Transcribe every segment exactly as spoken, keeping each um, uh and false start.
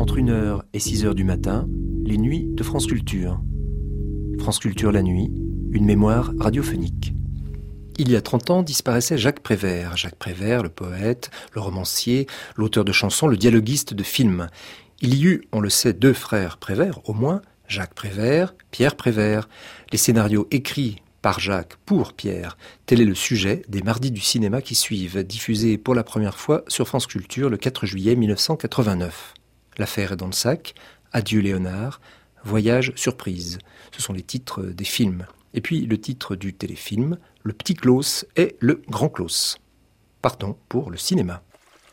entre une heure et six heures du matin, les nuits de France Culture. France Culture la nuit, une mémoire radiophonique. Il y a trente ans disparaissait Jacques Prévert. Jacques Prévert, le poète, le romancier, l'auteur de chansons, le dialoguiste de films. Il y eut, on le sait, deux frères Prévert, au moins, Jacques Prévert, Pierre Prévert. Les scénarios écrits par Jacques pour Pierre. Tel est le sujet des Mardis du cinéma qui suivent, diffusés pour la première fois sur France Culture le quatre juillet mille neuf cent quatre-vingt-neuf. L'affaire est dans le sac, Adieu Léonard, Voyage surprise. Ce sont les titres des films. Et puis le titre du téléfilm, Le Petit Klaus et Le Grand Klaus. Partons pour le cinéma.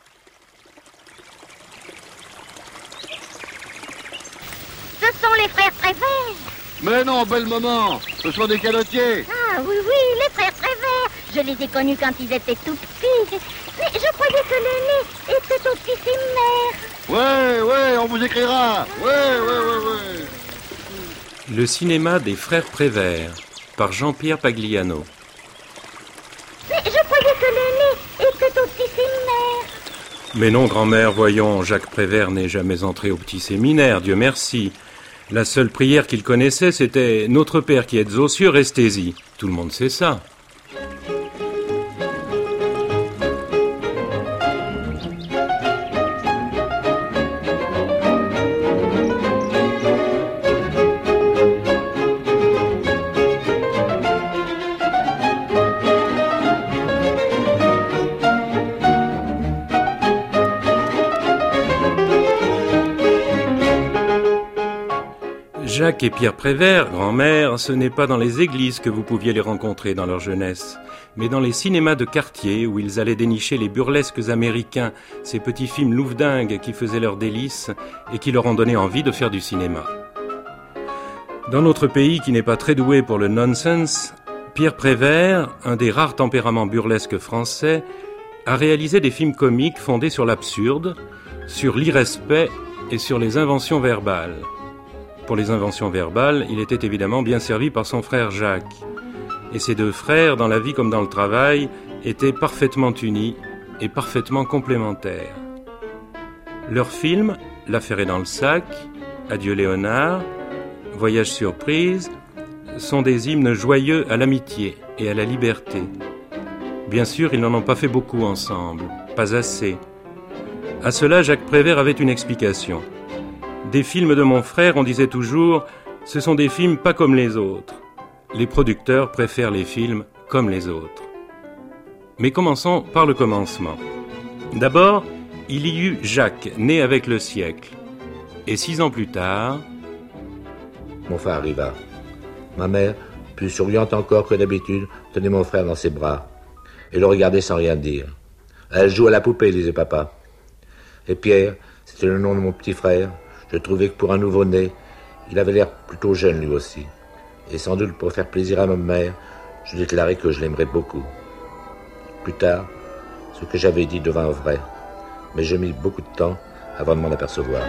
Ce sont les frères Prévert. Mais non, bel moment, ce sont des calotiers. Ah oui, oui, les frères Prévert. Je les ai connus quand ils étaient tout petits. Mais je croyais que l'aîné était au petit séminaire. Ouais, ouais, on vous écrira. Ouais, ouais, ouais, ouais. Le cinéma des frères Prévert, par Jean-Pierre Pagliano. Mais je croyais que l'aîné était au petit séminaire. Mais non, grand-mère, voyons, Jacques Prévert n'est jamais entré au petit séminaire, Dieu merci. La seule prière qu'il connaissait, c'était « Notre Père qui êtes aux cieux, restez-y ». Tout le monde sait ça. Jacques et Pierre Prévert, grand-mère, ce n'est pas dans les églises que vous pouviez les rencontrer dans leur jeunesse, mais dans les cinémas de quartier où ils allaient dénicher les burlesques américains, ces petits films louvdingues qui faisaient leur délice et qui leur ont donné envie de faire du cinéma. Dans notre pays qui n'est pas très doué pour le nonsense, Pierre Prévert, un des rares tempéraments burlesques français, a réalisé des films comiques fondés sur l'absurde, sur l'irrespect et sur les inventions verbales. Pour les inventions verbales, il était évidemment bien servi par son frère Jacques. Et ces deux frères, dans la vie comme dans le travail, étaient parfaitement unis et parfaitement complémentaires. Leurs films, L'affaire est dans le sac, Adieu Léonard, Voyage surprise, sont des hymnes joyeux à l'amitié et à la liberté. Bien sûr, ils n'en ont pas fait beaucoup ensemble, pas assez. À cela, Jacques Prévert avait une explication. Des films de mon frère, on disait toujours, ce sont des films pas comme les autres. Les producteurs préfèrent les films comme les autres. Mais commençons par le commencement. D'abord, il y eut Jacques, né avec le siècle. Et six ans plus tard... Mon frère arriva. Ma mère, plus souriante encore que d'habitude, tenait mon frère dans ses bras et le regardait sans rien dire. Elle joue à la poupée, disait papa. Et Pierre, c'était le nom de mon petit frère. Je trouvais que pour un nouveau-né, il avait l'air plutôt jeune lui aussi. Et sans doute pour faire plaisir à ma mère, je déclarai que je l'aimerais beaucoup. Plus tard, ce que j'avais dit devint vrai. Mais j'ai mis beaucoup de temps avant de m'en apercevoir.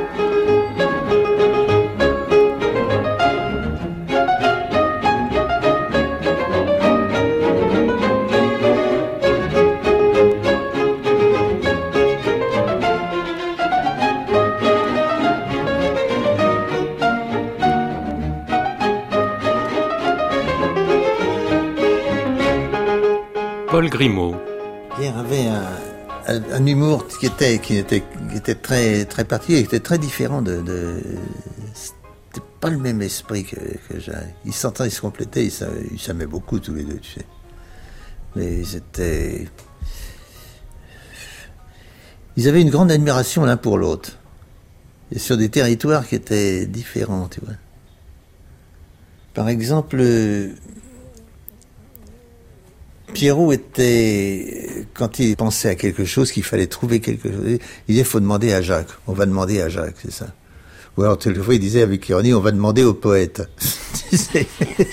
Paul Grimaud. Pierre avait un, un, un humour qui était, qui était, qui était très, très particulier, qui était très différent de... de c'était pas le même esprit que, que j'ai. Ils s'entendaient, ils se complétaient, ils s'aimaient, ils s'aimaient beaucoup tous les deux, tu sais. Mais ils étaient... Ils avaient une grande admiration l'un pour l'autre. Et sur des territoires qui étaient différents, tu vois. Par exemple... Pierrot était, quand il pensait à quelque chose, qu'il fallait trouver quelque chose, il disait, il faut demander à Jacques. On va demander à Jacques, c'est ça. Ou alors, quelquefois, il disait avec ironie, on va demander au poète. Tu sais.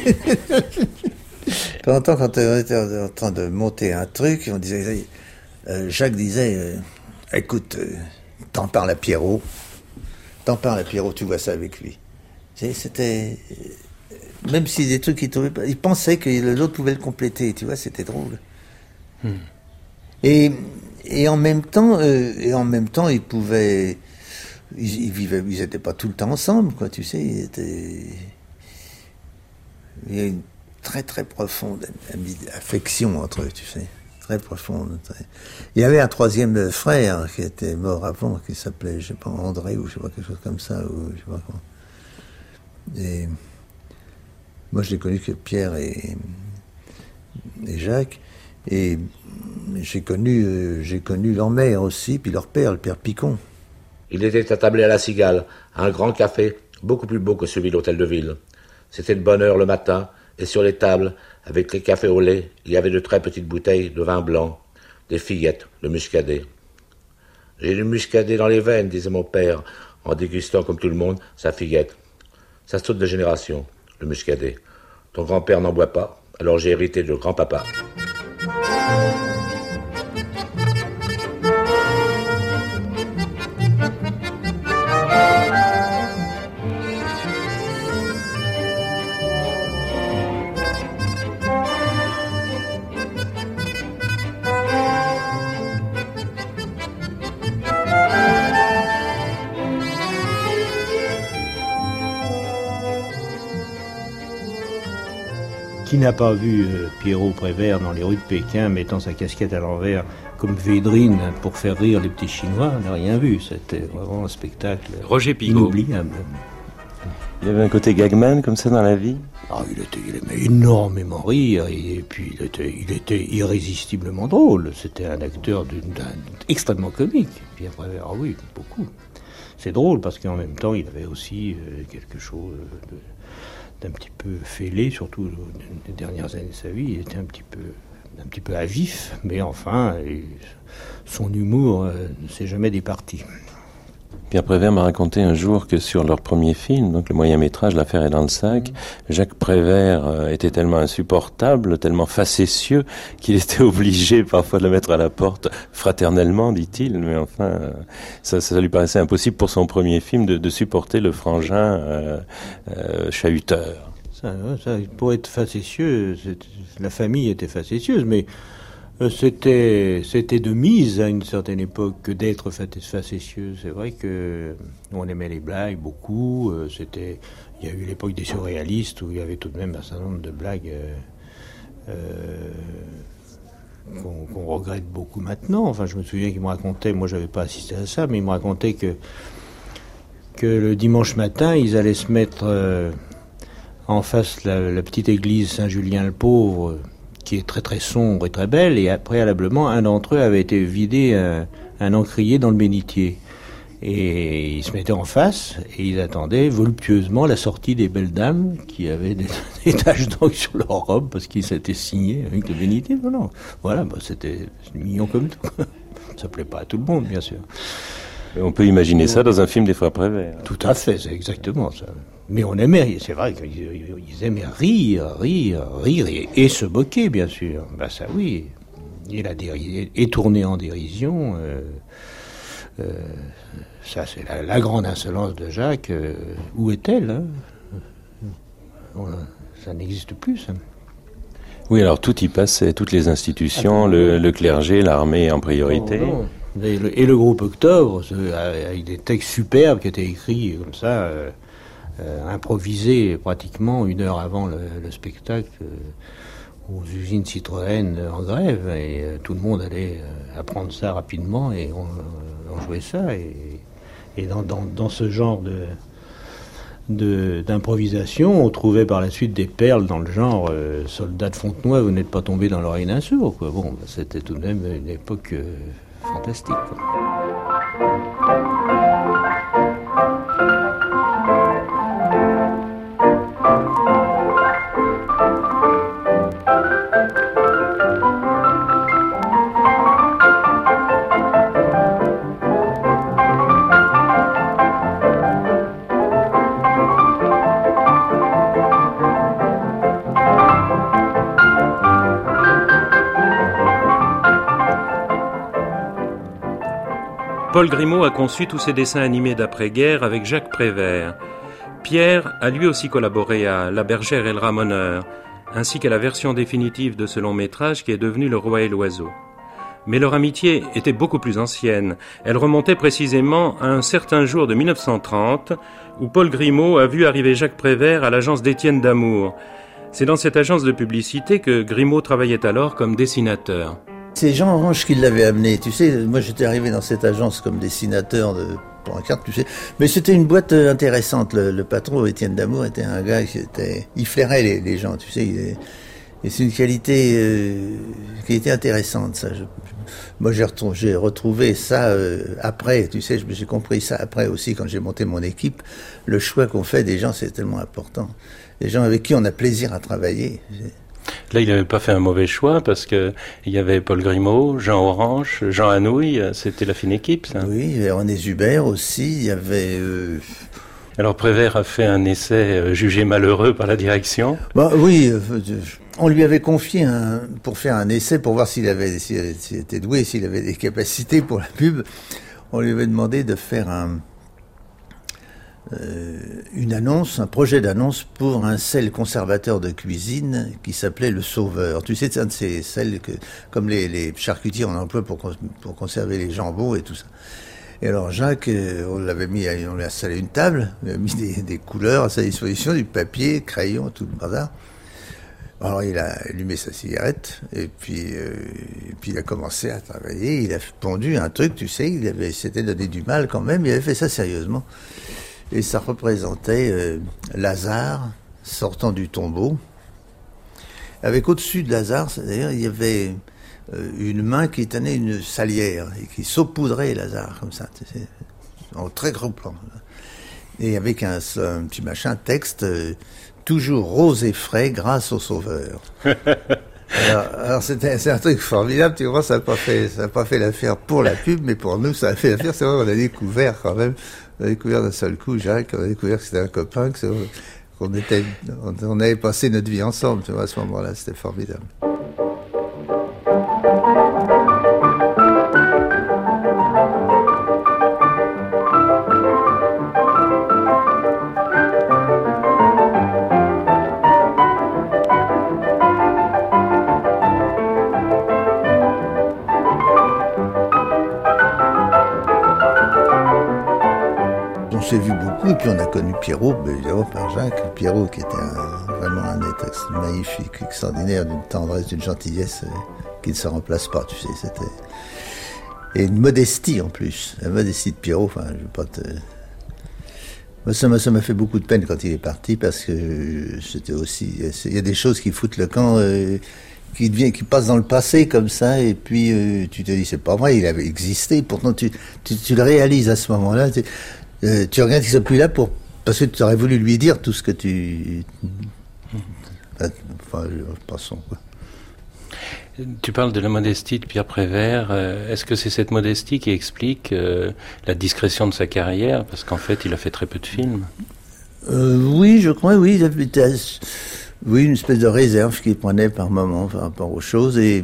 Pendant temps, quand on était en train de monter un truc, on disait, euh, Jacques disait, euh, écoute, euh, t'en parles à Pierrot, t'en parles à Pierrot, tu vois ça avec lui. C'était... Même si des trucs qu'il trouvait pas, il pensait que l'autre pouvait le compléter, tu vois, c'était drôle. Hmm. Et, et en même temps, euh, et en même temps, il pouvait, ils, ils vivaient, ils n'étaient pas tout le temps ensemble, quoi, tu sais. Ils étaient... Il y a une très très profonde affection entre eux, tu sais. Très profonde. Très... Il y avait un troisième frère qui était mort avant, qui s'appelait, je sais pas, André ou je sais pas, quelque chose comme ça, ou je sais pas comment. Et moi, je n'ai connu que Pierre et, et Jacques, et j'ai connu, euh, j'ai connu leur mère aussi, puis leur père, le père Picon. Il était attablé à la Cigale, à un grand café, beaucoup plus beau que celui de l'hôtel de ville. C'était de bonne heure le matin, et sur les tables, avec les cafés au lait, il y avait de très petites bouteilles de vin blanc, des fillettes, de muscadet. J'ai du muscadet dans les veines, disait mon père, en dégustant comme tout le monde sa fillette. Ça saute de génération, le muscadet. Ton grand-père n'en boit pas, alors j'ai hérité de grand-papa. Qui n'a pas vu euh, Pierrot Prévert dans les rues de Pékin mettant sa casquette à l'envers comme Védrine pour faire rire les petits Chinois n'a rien vu. C'était vraiment un spectacle Roger Pigault. Inoubliable. Il y avait un côté gagman comme ça dans la vie. Ah, il, était, il aimait énormément rire et puis il était, il était irrésistiblement drôle. C'était un acteur d'une, d'un, extrêmement comique. Pierre Prévert, ah oui, beaucoup. C'est drôle parce qu'en même temps il avait aussi euh, quelque chose de... d'un petit peu fêlé, surtout les dernières années de sa vie. Il était un petit peu, un petit peu à vif, mais enfin, son humour euh, ne s'est jamais départi. Pierre Prévert m'a raconté un jour que sur leur premier film, donc le moyen-métrage L'affaire est dans le sac, Jacques Prévert euh, était tellement insupportable, tellement facétieux, qu'il était obligé parfois de le mettre à la porte fraternellement, dit-il, mais enfin, euh, ça, ça lui paraissait impossible pour son premier film de, de supporter le frangin euh, euh, chahuteur. Ça, ça, pour être facétieux, la famille était facétieuse, mais C'était, c'était de mise à une certaine époque que d'être facétieux. C'est vrai que on aimait les blagues beaucoup. C'était, il y a eu l'époque des surréalistes où il y avait tout de même un certain nombre de blagues euh, euh, qu'on, qu'on regrette beaucoup maintenant. Enfin, je me souviens qu'il me racontait, moi j'avais pas assisté à ça, mais il me racontait que que le dimanche matin, ils allaient se mettre euh, en face de la, la petite église Saint-Julien-le-Pauvre, qui est très très sombre et très belle, et préalablement, un d'entre eux avait été vidé un, un encrier dans le bénitier. Et ils se mettaient en face, et ils attendaient voluptueusement la sortie des belles dames qui avaient des, des taches d'encre sur leur robe, parce qu'ils s'étaient signés avec le bénitier. Non, non. Voilà, bah, c'était mignon comme tout. Ça plaît pas à tout le monde, bien sûr. On peut imaginer ça dans un film des Frères Prévert. Tout à fait, c'est exactement ça. Mais on aimait, c'est vrai qu'ils aimaient rire, rire, rire et, et se moquer, bien sûr. Ben ça, oui. Et, la déri- et tourner en dérision, euh, euh, ça, c'est la, la grande insolence de Jacques. Euh, où est-elle hein on, ça n'existe plus, ça. Oui, alors tout y passait, toutes les institutions, ah, le, le clergé, l'armée en priorité. Non, non. Et, le, et le groupe Octobre, avec des textes superbes qui étaient écrits comme ça, euh, euh, improvisés pratiquement une heure avant le, le spectacle, euh, aux usines Citroën en grève, et euh, tout le monde allait euh, apprendre ça rapidement, et on, on jouait ça. Et, et dans, dans, dans ce genre de, de, d'improvisation, on trouvait par la suite des perles dans le genre euh, « Soldats de Fontenoy, vous n'êtes pas tombés dans l'oreille d'un sourd ». Bon, c'était tout de même une époque... Euh, fantastique, quoi. Paul Grimaud a conçu tous ses dessins animés d'après-guerre avec Jacques Prévert. Pierre a lui aussi collaboré à La Bergère et le Ramoneur, ainsi qu'à la version définitive de ce long métrage qui est devenu Le Roi et l'Oiseau. Mais leur amitié était beaucoup plus ancienne. Elle remontait précisément à un certain jour de mille neuf cent trente, où Paul Grimaud a vu arriver Jacques Prévert à l'agence d'Étienne Damour. C'est dans cette agence de publicité que Grimaud travaillait alors comme dessinateur. C'est Jean Orange qui l'avait amené. Tu sais, moi j'étais arrivé dans cette agence comme dessinateur de pour un carte, tu sais. Mais c'était une boîte intéressante. Le, le patron, Étienne Damour, était un gars qui était, il flairait les, les gens, tu sais. Il, et c'est une qualité euh, qui était intéressante, ça. Je, moi, j'ai retrouvé, j'ai retrouvé ça euh, après, tu sais, j'ai compris ça après aussi quand j'ai monté mon équipe. Le choix qu'on fait des gens, c'est tellement important. Les gens avec qui on a plaisir à travailler. Là, il n'avait pas fait un mauvais choix parce que il y avait Paul Grimaud, Jean Orange, Jean Anouilh, c'était la fine équipe, ça. Oui, il y avait René Zuber aussi, il y avait... Euh... Alors Prévert a fait un essai jugé malheureux par la direction. Bah oui, euh, on lui avait confié un, pour faire un essai pour voir s'il avait, s'il, s'il était doué, s'il avait des capacités pour la pub. On lui avait demandé de faire un, euh, une annonce, un projet d'annonce pour un sel conservateur de cuisine qui s'appelait le Sauveur. Tu sais, c'est un de ces sels que, comme les, les charcutiers on emploie pour, pour conserver les jambons et tout ça. Et alors Jacques, on l'avait mis, on lui a installé une table, on lui a mis des, des couleurs à sa disposition, du papier, crayon, tout le bazar. Alors il a allumé sa cigarette et puis, euh, et puis il a commencé à travailler. Il a pondu un truc, tu sais, il avait, s'était donné du mal quand même. Il avait fait ça sérieusement. Et ça représentait euh, Lazare sortant du tombeau. Avec au-dessus de Lazare, d'ailleurs, il y avait une main qui tenait une salière et qui saupoudrait Lazare comme ça, tu sais, en très gros plan. Et avec un, un petit machin texte, euh, toujours rose et frais grâce au Sauveur. alors, alors c'était, c'est un truc formidable, tu vois, ça n'a pas fait, ça n'a pas fait l'affaire pour la pub, mais pour nous, ça a fait l'affaire. C'est vrai, on a découvert quand même, on a découvert d'un seul coup, Jacques, on a découvert que c'était un copain, que qu'on était, on, on avait passé notre vie ensemble, tu vois, à ce moment-là, c'était formidable. On s'est vu beaucoup, et puis on a connu Pierrot, évidemment par Jacques. Pierrot qui était un, vraiment un être magnifique, extraordinaire, d'une tendresse, d'une gentillesse euh, qui ne se remplace pas, tu sais. C'était... Et une modestie en plus, la modestie de Pierrot, enfin, je veux pas te... Moi, ça m'a, ça m'a fait beaucoup de peine quand il est parti, parce que c'était aussi... Il y a des choses qui foutent le camp... Euh, qui devient, qui passe dans le passé comme ça, et puis euh, tu te dis, c'est pas vrai, il avait existé, pourtant tu, tu, tu le réalises à ce moment-là, tu, euh, tu regardes qu'il ne soit plus là pour, parce que tu aurais voulu lui dire tout ce que tu... Enfin, passons, quoi. Tu parles de la modestie de Pierre Prévert. Est-ce que c'est cette modestie qui explique euh, la discrétion de sa carrière? Parce qu'en fait, il a fait très peu de films. Euh, oui, je crois, oui, il avait... Oui, une espèce de réserve qu'il prenait par moment par rapport aux choses, et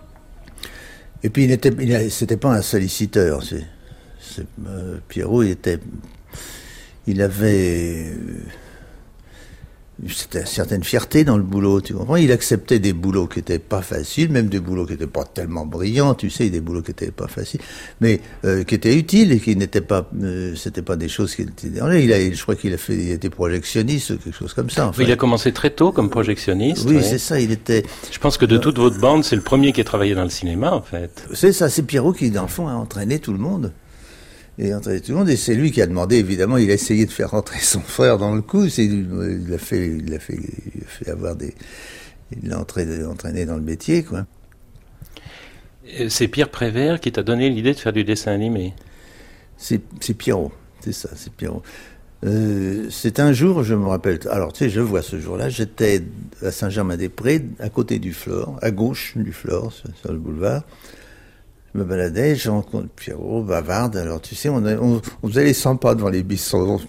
et puis il n'était, il c'était pas un solliciteur. C'est, c'est, euh, Pierrot, il était, il avait c'était une certaine fierté dans le boulot, tu comprends. Il acceptait des boulots qui étaient pas faciles, même des boulots qui étaient pas tellement brillants, tu sais, des boulots qui étaient pas faciles, mais euh, qui étaient utiles et qui n'étaient pas, euh, c'était pas des choses qui étaient. Il a, je crois qu'il a fait, il était projectionniste ou quelque chose comme ça. Enfin. Il a commencé très tôt comme projectionniste. Oui, oui, c'est ça. Il était. Je pense que de toute votre bande, c'est le premier qui a travaillé dans le cinéma, en fait. C'est ça. C'est Pierrot qui, dans le fond, a entraîné tout le monde. Et entraîné tout le monde, et c'est lui qui a demandé, évidemment, il a essayé de faire rentrer son frère dans le coup, c'est, il l'a fait, il l'a fait, il a fait avoir des, il l'a entraîné, entraîné dans le métier, quoi. C'est Pierre Prévert qui t'a donné l'idée de faire du dessin animé. C'est, c'est Pierrot, c'est ça, c'est Pierrot. Euh, c'est un jour, je me rappelle, alors tu sais, je vois ce jour-là, j'étais à Saint-Germain-des-Prés, à côté du Flore, à gauche du Flore, sur, sur le boulevard. Je me baladais, je rencontre Pierrot, bavarde, alors tu sais, on, a, on, on faisait les cent pas devant les bistrots,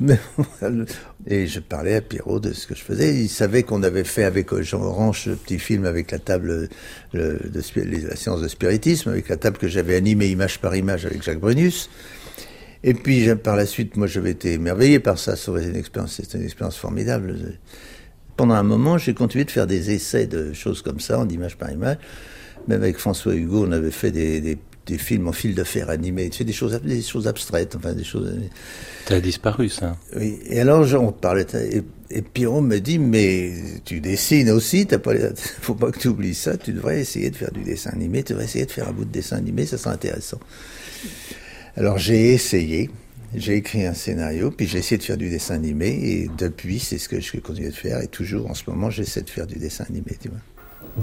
et je parlais à Pierrot de ce que je faisais. Il savait qu'on avait fait avec Jean Orange le petit film avec la table le, de la séance de spiritisme, avec la table que j'avais animée image par image avec Jacques Brunius. Et puis par la suite, moi j'avais été émerveillé par ça, c'était une expérience, c'était une expérience formidable. Pendant un moment, j'ai continué de faire des essais de choses comme ça, en image par image. Même avec François Hugo, on avait fait des, des, des films en fil de fer animés. Tu sais, des choses, des choses abstraites, enfin des choses. Ça a disparu, ça. Oui. Et alors, on parlait. Et, et Pierrot me dit, mais tu dessines aussi, t'as pas, faut pas que tu oublies ça. Tu devrais essayer de faire du dessin animé. Tu devrais essayer de faire un bout de dessin animé, ça serait intéressant. Alors j'ai essayé. J'ai écrit un scénario, puis j'ai essayé de faire du dessin animé, et depuis, c'est ce que je continue de faire, et toujours, en ce moment, j'essaie de faire du dessin animé, tu vois.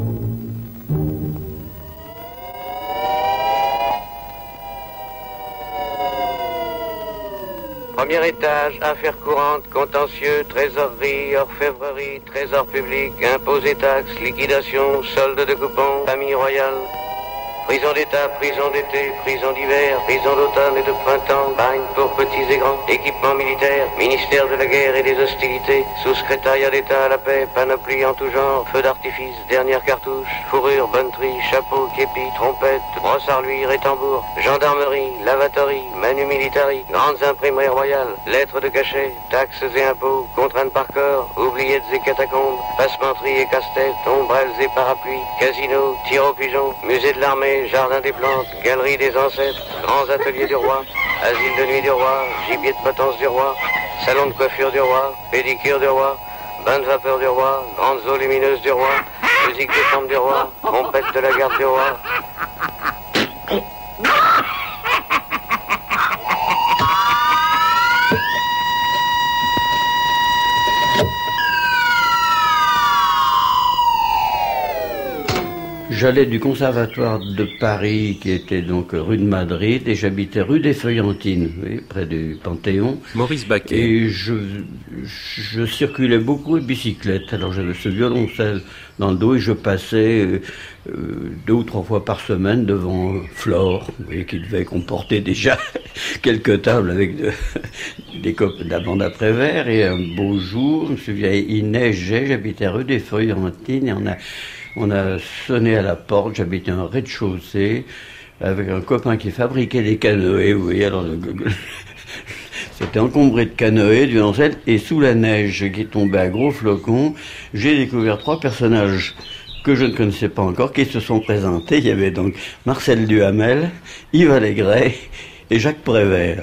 Premier étage, affaires courantes, contentieux, trésorerie, orfèvrerie, trésor public, impôts et taxes, liquidation, solde de coupons, famille royale. Prison d'État, prison d'été, prison d'hiver, prison d'automne et de printemps, bagne pour petits et grands, équipement militaire, ministère de la guerre et des hostilités, sous-secrétariat d'État à la paix, panoplie en tout genre, feu d'artifice, dernière cartouche, fourrure, bonneterie, chapeau, képi, trompette, brosse à reluire et tambour, gendarmerie, lavatory, manu militari, grandes imprimeries royales, lettres de cachet, taxes et impôts, contraintes par corps, oubliettes et catacombes, passementerie et casse-tête, ombrelles et parapluies, casino, tir au pigeon, musée de l'armée, jardin des plantes, galerie des ancêtres, grands ateliers du roi, asile de nuit du roi, gibier de potence du roi, salon de coiffure du roi, pédicure du roi, bain de vapeur du roi, grandes eaux lumineuses du roi, musique de chambre du roi, trompette de la garde du roi. J'allais du conservatoire de Paris, qui était donc rue de Madrid, et j'habitais rue des Feuillantines, oui, près du Panthéon. Maurice Baquet. Et je, je circulais beaucoup à bicyclette. Alors j'avais ce violoncelle dans le dos et je passais euh, deux ou trois fois par semaine devant Flore, vous voyez, qui devait comporter déjà quelques tables avec de, des copes de la bande à Prévert. Et un beau jour, je me souviens, il neigeait, j'habitais rue des Feuillantines, et on a... On a sonné à la porte, j'habitais un rez-de-chaussée, avec un copain qui fabriquait des canoës, vous voyez, alors c'était encombré de canoës, du violoncelle, et sous la neige qui tombait à gros flocons, j'ai découvert trois personnages que je ne connaissais pas encore, qui se sont présentés. Il y avait donc Marcel Duhamel, Yves Allégret et Jacques Prévert.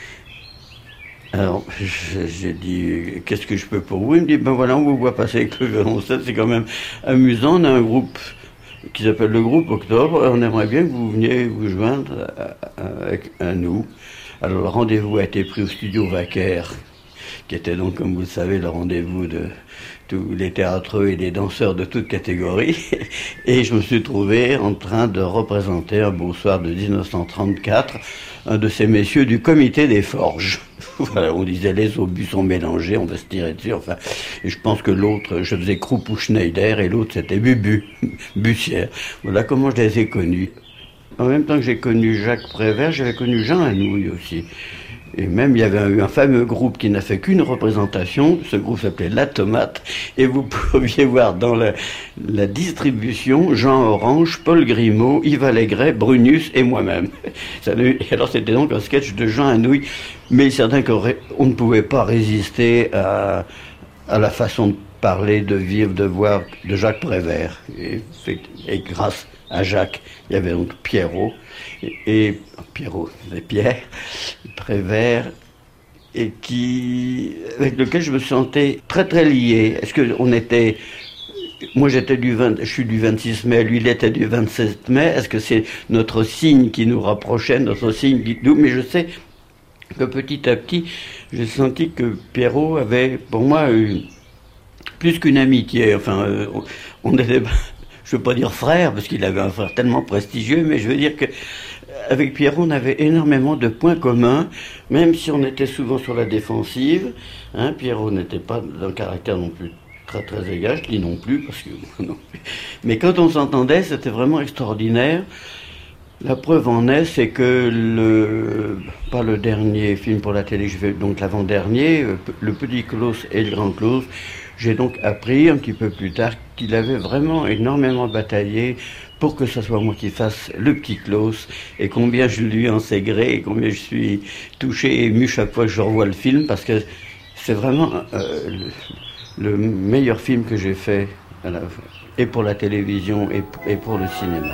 Alors, j'ai dit, qu'est-ce que je peux pour vous? Il me dit, ben voilà, on vous voit passer avec le violoncelle, c'est quand même amusant. On a un groupe qui s'appelle le groupe Octobre, et on aimerait bien que vous veniez vous joindre à, à, à nous. Alors, le rendez-vous a été pris au studio Wacker, qui était donc, comme vous le savez, le rendez-vous de tous les théâtreux et les danseurs de toutes catégories. Et je me suis trouvé en train de représenter un beau soir de dix-neuf cent trente-quatre, un de ces messieurs du comité des forges. Voilà, on disait les obus sont mélangés, on va se tirer dessus. Enfin, et je pense que l'autre, je faisais Krupp ou Schneider, et l'autre c'était Bubu, Bussière. Voilà comment je les ai connus. En même temps que j'ai connu Jacques Prévert, j'avais connu Jean Anouilh aussi. Et même, il y avait eu un, un fameux groupe qui n'a fait qu'une représentation. Ce groupe s'appelait La Tomate. Et vous pouviez voir dans la, la distribution Jean Orange, Paul Grimaud, Yves Allégret, Brunus et moi-même. Et alors, c'était donc un sketch de Jean Anouilh. Mais il est certain qu'on ne pouvait pas résister à, à la façon de parler, de vivre, de voir de Jacques Prévert. Et, et grâce à Jacques, il y avait donc Pierrot. Et, et Pierrot, et Pierre, Prévert, et qui, avec lequel je me sentais très très lié. Est-ce que on était, moi j'étais du vingt, je suis du vingt-six mai, lui il était du vingt-sept mai. Est-ce que c'est notre signe qui nous rapprochait, notre signe qui nous, mais je sais que petit à petit, j'ai senti que Pierrot avait, pour moi, eu plus qu'une amitié. Enfin, euh, on était, je veux pas dire frère, parce qu'il avait un frère tellement prestigieux, mais je veux dire que avec Pierrot, on avait énormément de points communs, même si on était souvent sur la défensive. Hein, Pierrot n'était pas d'un caractère non plus très très égal, je dis non plus, parce que non. Mais quand on s'entendait, c'était vraiment extraordinaire. La preuve en est, c'est que le, pas le dernier film pour la télé, je vais donc l'avant-dernier, le Petit Klaus et le Grand Klaus, j'ai donc appris un petit peu plus tard qu'il avait vraiment énormément bataillé pour que ce soit moi qui fasse le Petit Klaus, et combien je lui en sais gré, et combien je suis touché et ému chaque fois que je revois le film, parce que c'est vraiment euh, le, le meilleur film que j'ai fait Voilà. Et pour la télévision et, et pour le cinéma.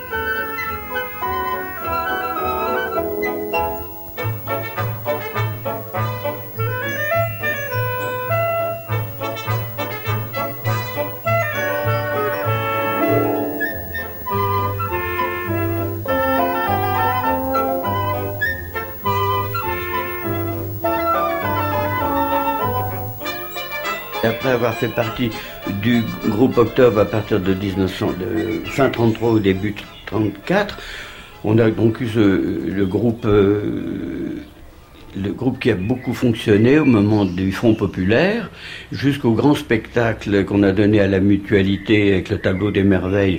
Après avoir fait partie du groupe Octobre à partir de dix-neuf cents, de fin trente-trois au début trente-quatre, on a donc eu ce, le groupe, euh, le groupe qui a beaucoup fonctionné au moment du Front populaire, jusqu'au grand spectacle qu'on a donné à la Mutualité avec le Tableau des Merveilles,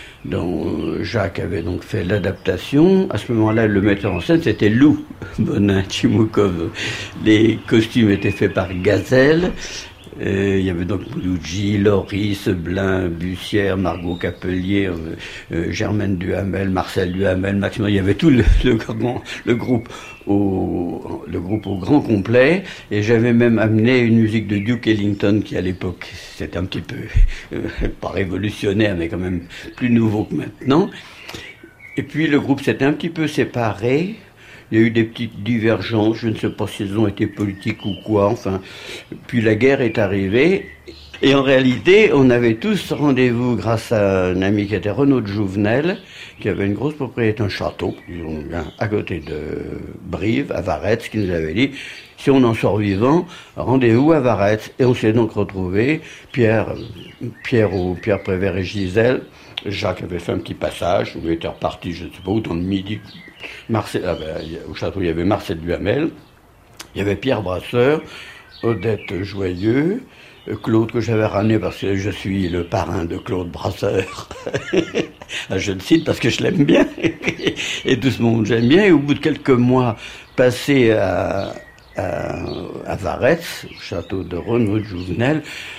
dont Jacques avait donc fait l'adaptation. À ce moment-là, le metteur en scène, c'était Lou Bonin-Tchimoukov. Les costumes étaient faits par Gazelle. Euh, il y avait donc Mouloudji, Loris, Blin, Bussière, Margot Capelier, euh, euh, Germaine Duhamel, Marcel Duhamel, Maxime. Il y avait tout le, le, le groupe au le groupe au grand complet. Et j'avais même amené une musique de Duke Ellington qui à l'époque c'était un petit peu euh, pas révolutionnaire mais quand même plus nouveau que maintenant. Et puis le groupe s'était un petit peu séparé. Il y a eu des petites divergences, je ne sais pas si elles ont été politiques ou quoi, enfin. Puis la guerre est arrivée, et en réalité, on avait tous rendez-vous grâce à un ami qui était Renaud de Jouvenel, qui avait une grosse propriété, un château, disons, à côté de Brive, à Varetz, qui nous avait dit, si on en sort vivant, rendez-vous à Varetz. Et on s'est donc retrouvés, Pierre, Pierre, Pierre Prévert et Gisèle. Jacques avait fait un petit passage, on était reparti, je ne sais pas où, dans le midi. Marcel, ah ben, au château, il y avait Marcel Duhamel, il y avait Pierre Brasseur, Odette Joyeux, Claude que j'avais ramené parce que je suis le parrain de Claude Brasseur. Je le cite parce que je l'aime bien. Et tout ce monde j'aime bien. Et au bout de quelques mois passés à, à, à Varetz, au château de Renaud de Jouvenel,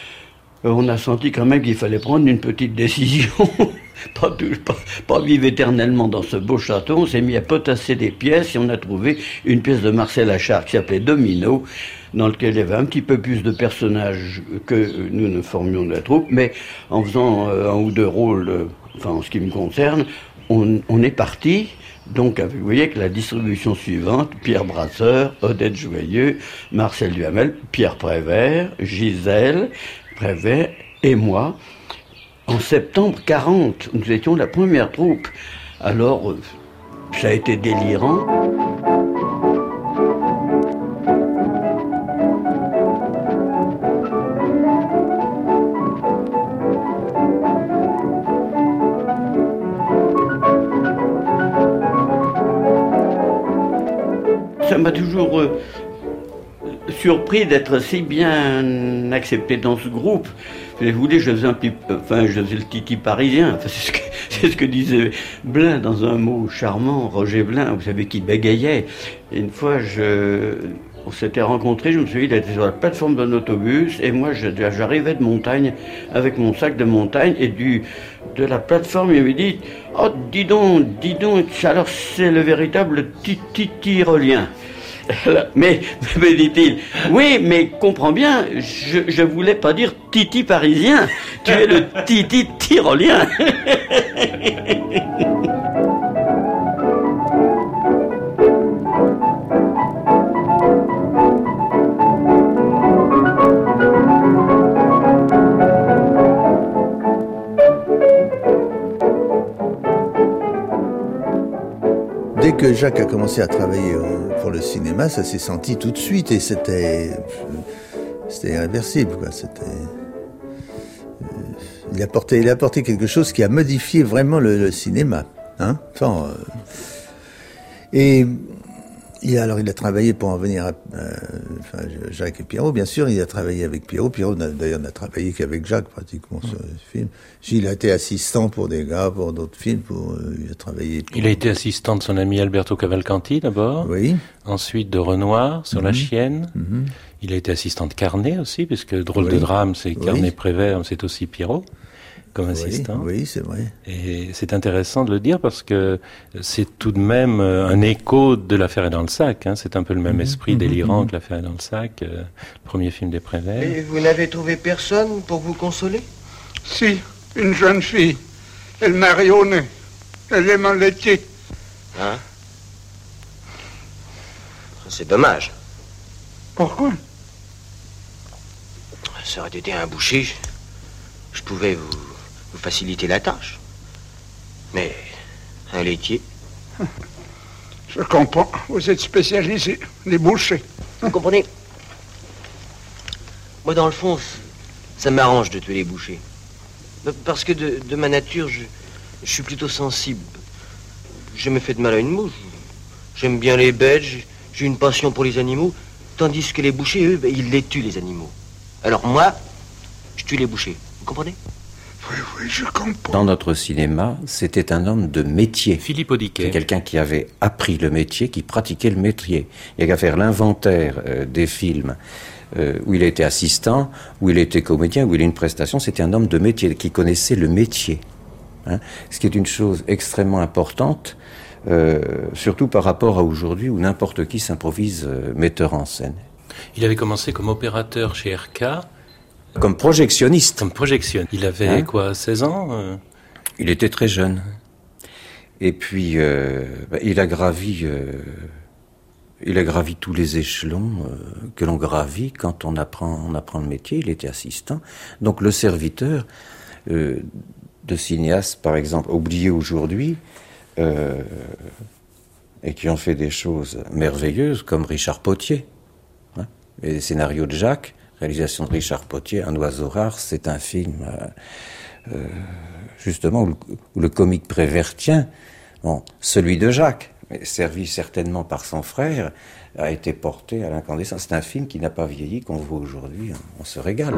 on a senti quand même qu'il fallait prendre une petite décision. Pas, pas, pas vivre éternellement dans ce beau château. On s'est mis à potasser des pièces et on a trouvé une pièce de Marcel Achard qui s'appelait Domino, dans lequel il y avait un petit peu plus de personnages que nous ne formions de la troupe, mais en faisant euh, un ou deux rôles, euh, enfin en ce qui me concerne, on, on est parti. Donc, vous voyez avec la distribution suivante, Pierre Brasseur, Odette Joyeux, Marcel Duhamel, Pierre Prévert, Gisèle Prévert et moi. En septembre quarante, nous étions la première troupe. Alors, ça a été délirant. Ça m'a toujours euh, surpris d'être si bien accepté dans ce groupe. Si vous voulez, je faisais un petit, enfin, je faisais le titi parisien. Enfin, c'est ce que, c'est ce que disait Blin dans un mot charmant, Roger Blin, vous savez, qui bégayait. Et une fois, je, on s'était rencontrés, je me suis dit, il était sur la plateforme d'un autobus, et moi, je, j'arrivais de montagne avec mon sac de montagne, et du, de la plateforme, il me dit, oh, dis donc, dis donc, alors c'est le véritable titi tyrolien. Mais, me dit-il, oui, mais comprends bien, je, je voulais pas dire titi parisien, tu es le titi tyrolien. Dès que Jacques a commencé à travailler pour le cinéma, ça s'est senti tout de suite et c'était c'était irréversible, quoi. C'était il a apporté il a apporté quelque chose qui a modifié vraiment le, le cinéma, hein. Enfin, euh, et il a, alors il a travaillé pour en venir à euh, enfin, Jacques et Pierrot, bien sûr, il a travaillé avec Pierrot. Pierrot d'ailleurs n'a travaillé qu'avec Jacques pratiquement sur les films. Gilles a été assistant pour des gars, pour d'autres films, pour, euh, il a travaillé. Pour... Il a été assistant de son ami Alberto Cavalcanti d'abord. Oui. Ensuite de Renoir sur mm-hmm. La Chienne. Mm-hmm. Il a été assistant de Carnet aussi, puisque Drôle oui. de drame, c'est Carnet oui. Prévert, c'est aussi Pierrot comme assistant. Oui, oui, c'est vrai. Et c'est intéressant de le dire parce que c'est tout de même un écho de L'Affaire est dans le sac. Hein. C'est un peu le même esprit mmh, délirant mmh. que L'Affaire est dans le sac, euh, le premier film des Prévert. Et vous n'avez trouvé personne pour vous consoler ? Si, une jeune fille. Elle m'a rayonné. Elle est mon laitier. Hein? C'est dommage. Pourquoi? Ça aurait été un boucher. Je, je pouvais vous, vous faciliter la tâche. Mais un laitier... Je comprends. Vous êtes spécialisé, les bouchers. Vous comprenez? Moi, dans le fond, ça m'arrange de tuer les bouchers. Parce que de, de ma nature, je, je suis plutôt sensible. Je me fais de mal à une mouche. J'aime bien les bêtes, j'ai une passion pour les animaux. Tandis que les bouchers, eux, ben, ils les tuent, les animaux. Alors moi, je tue les bouchers. Vous comprenez? Oui, oui, je comprends. Dans notre cinéma, c'était un homme de métier. Philippe Audiquet. C'est quelqu'un qui avait appris le métier, qui pratiquait le métier. Il n'y a qu'à faire l'inventaire euh, des films euh, où il était assistant, où il était comédien, où il a une prestation. C'était un homme de métier qui connaissait le métier. Hein, ce qui est une chose extrêmement importante, euh, surtout par rapport à aujourd'hui où n'importe qui s'improvise euh, metteur en scène. Il avait commencé comme opérateur chez R K. Comme projectionniste. Comme projectionniste. Il avait hein? quoi, seize ans euh... Il était très jeune. Et puis, euh, bah, il a gravi, euh, il a gravi tous les échelons euh, que l'on gravit quand on apprend, on apprend le métier. Il était assistant. Donc, le serviteur euh, de cinéastes, par exemple, oubliés aujourd'hui, euh, et qui ont fait des choses merveilleuses, comme Richard Potier. Hein, et les scénarios de Jacques. Réalisation de Richard Potier, Un oiseau rare, c'est un film euh, euh, justement où le, où le comique Prévert tient, bon, celui de Jacques, mais servi certainement par son frère, a été porté à l'incandescence. C'est un film qui n'a pas vieilli, qu'on voit aujourd'hui, on, on se régale.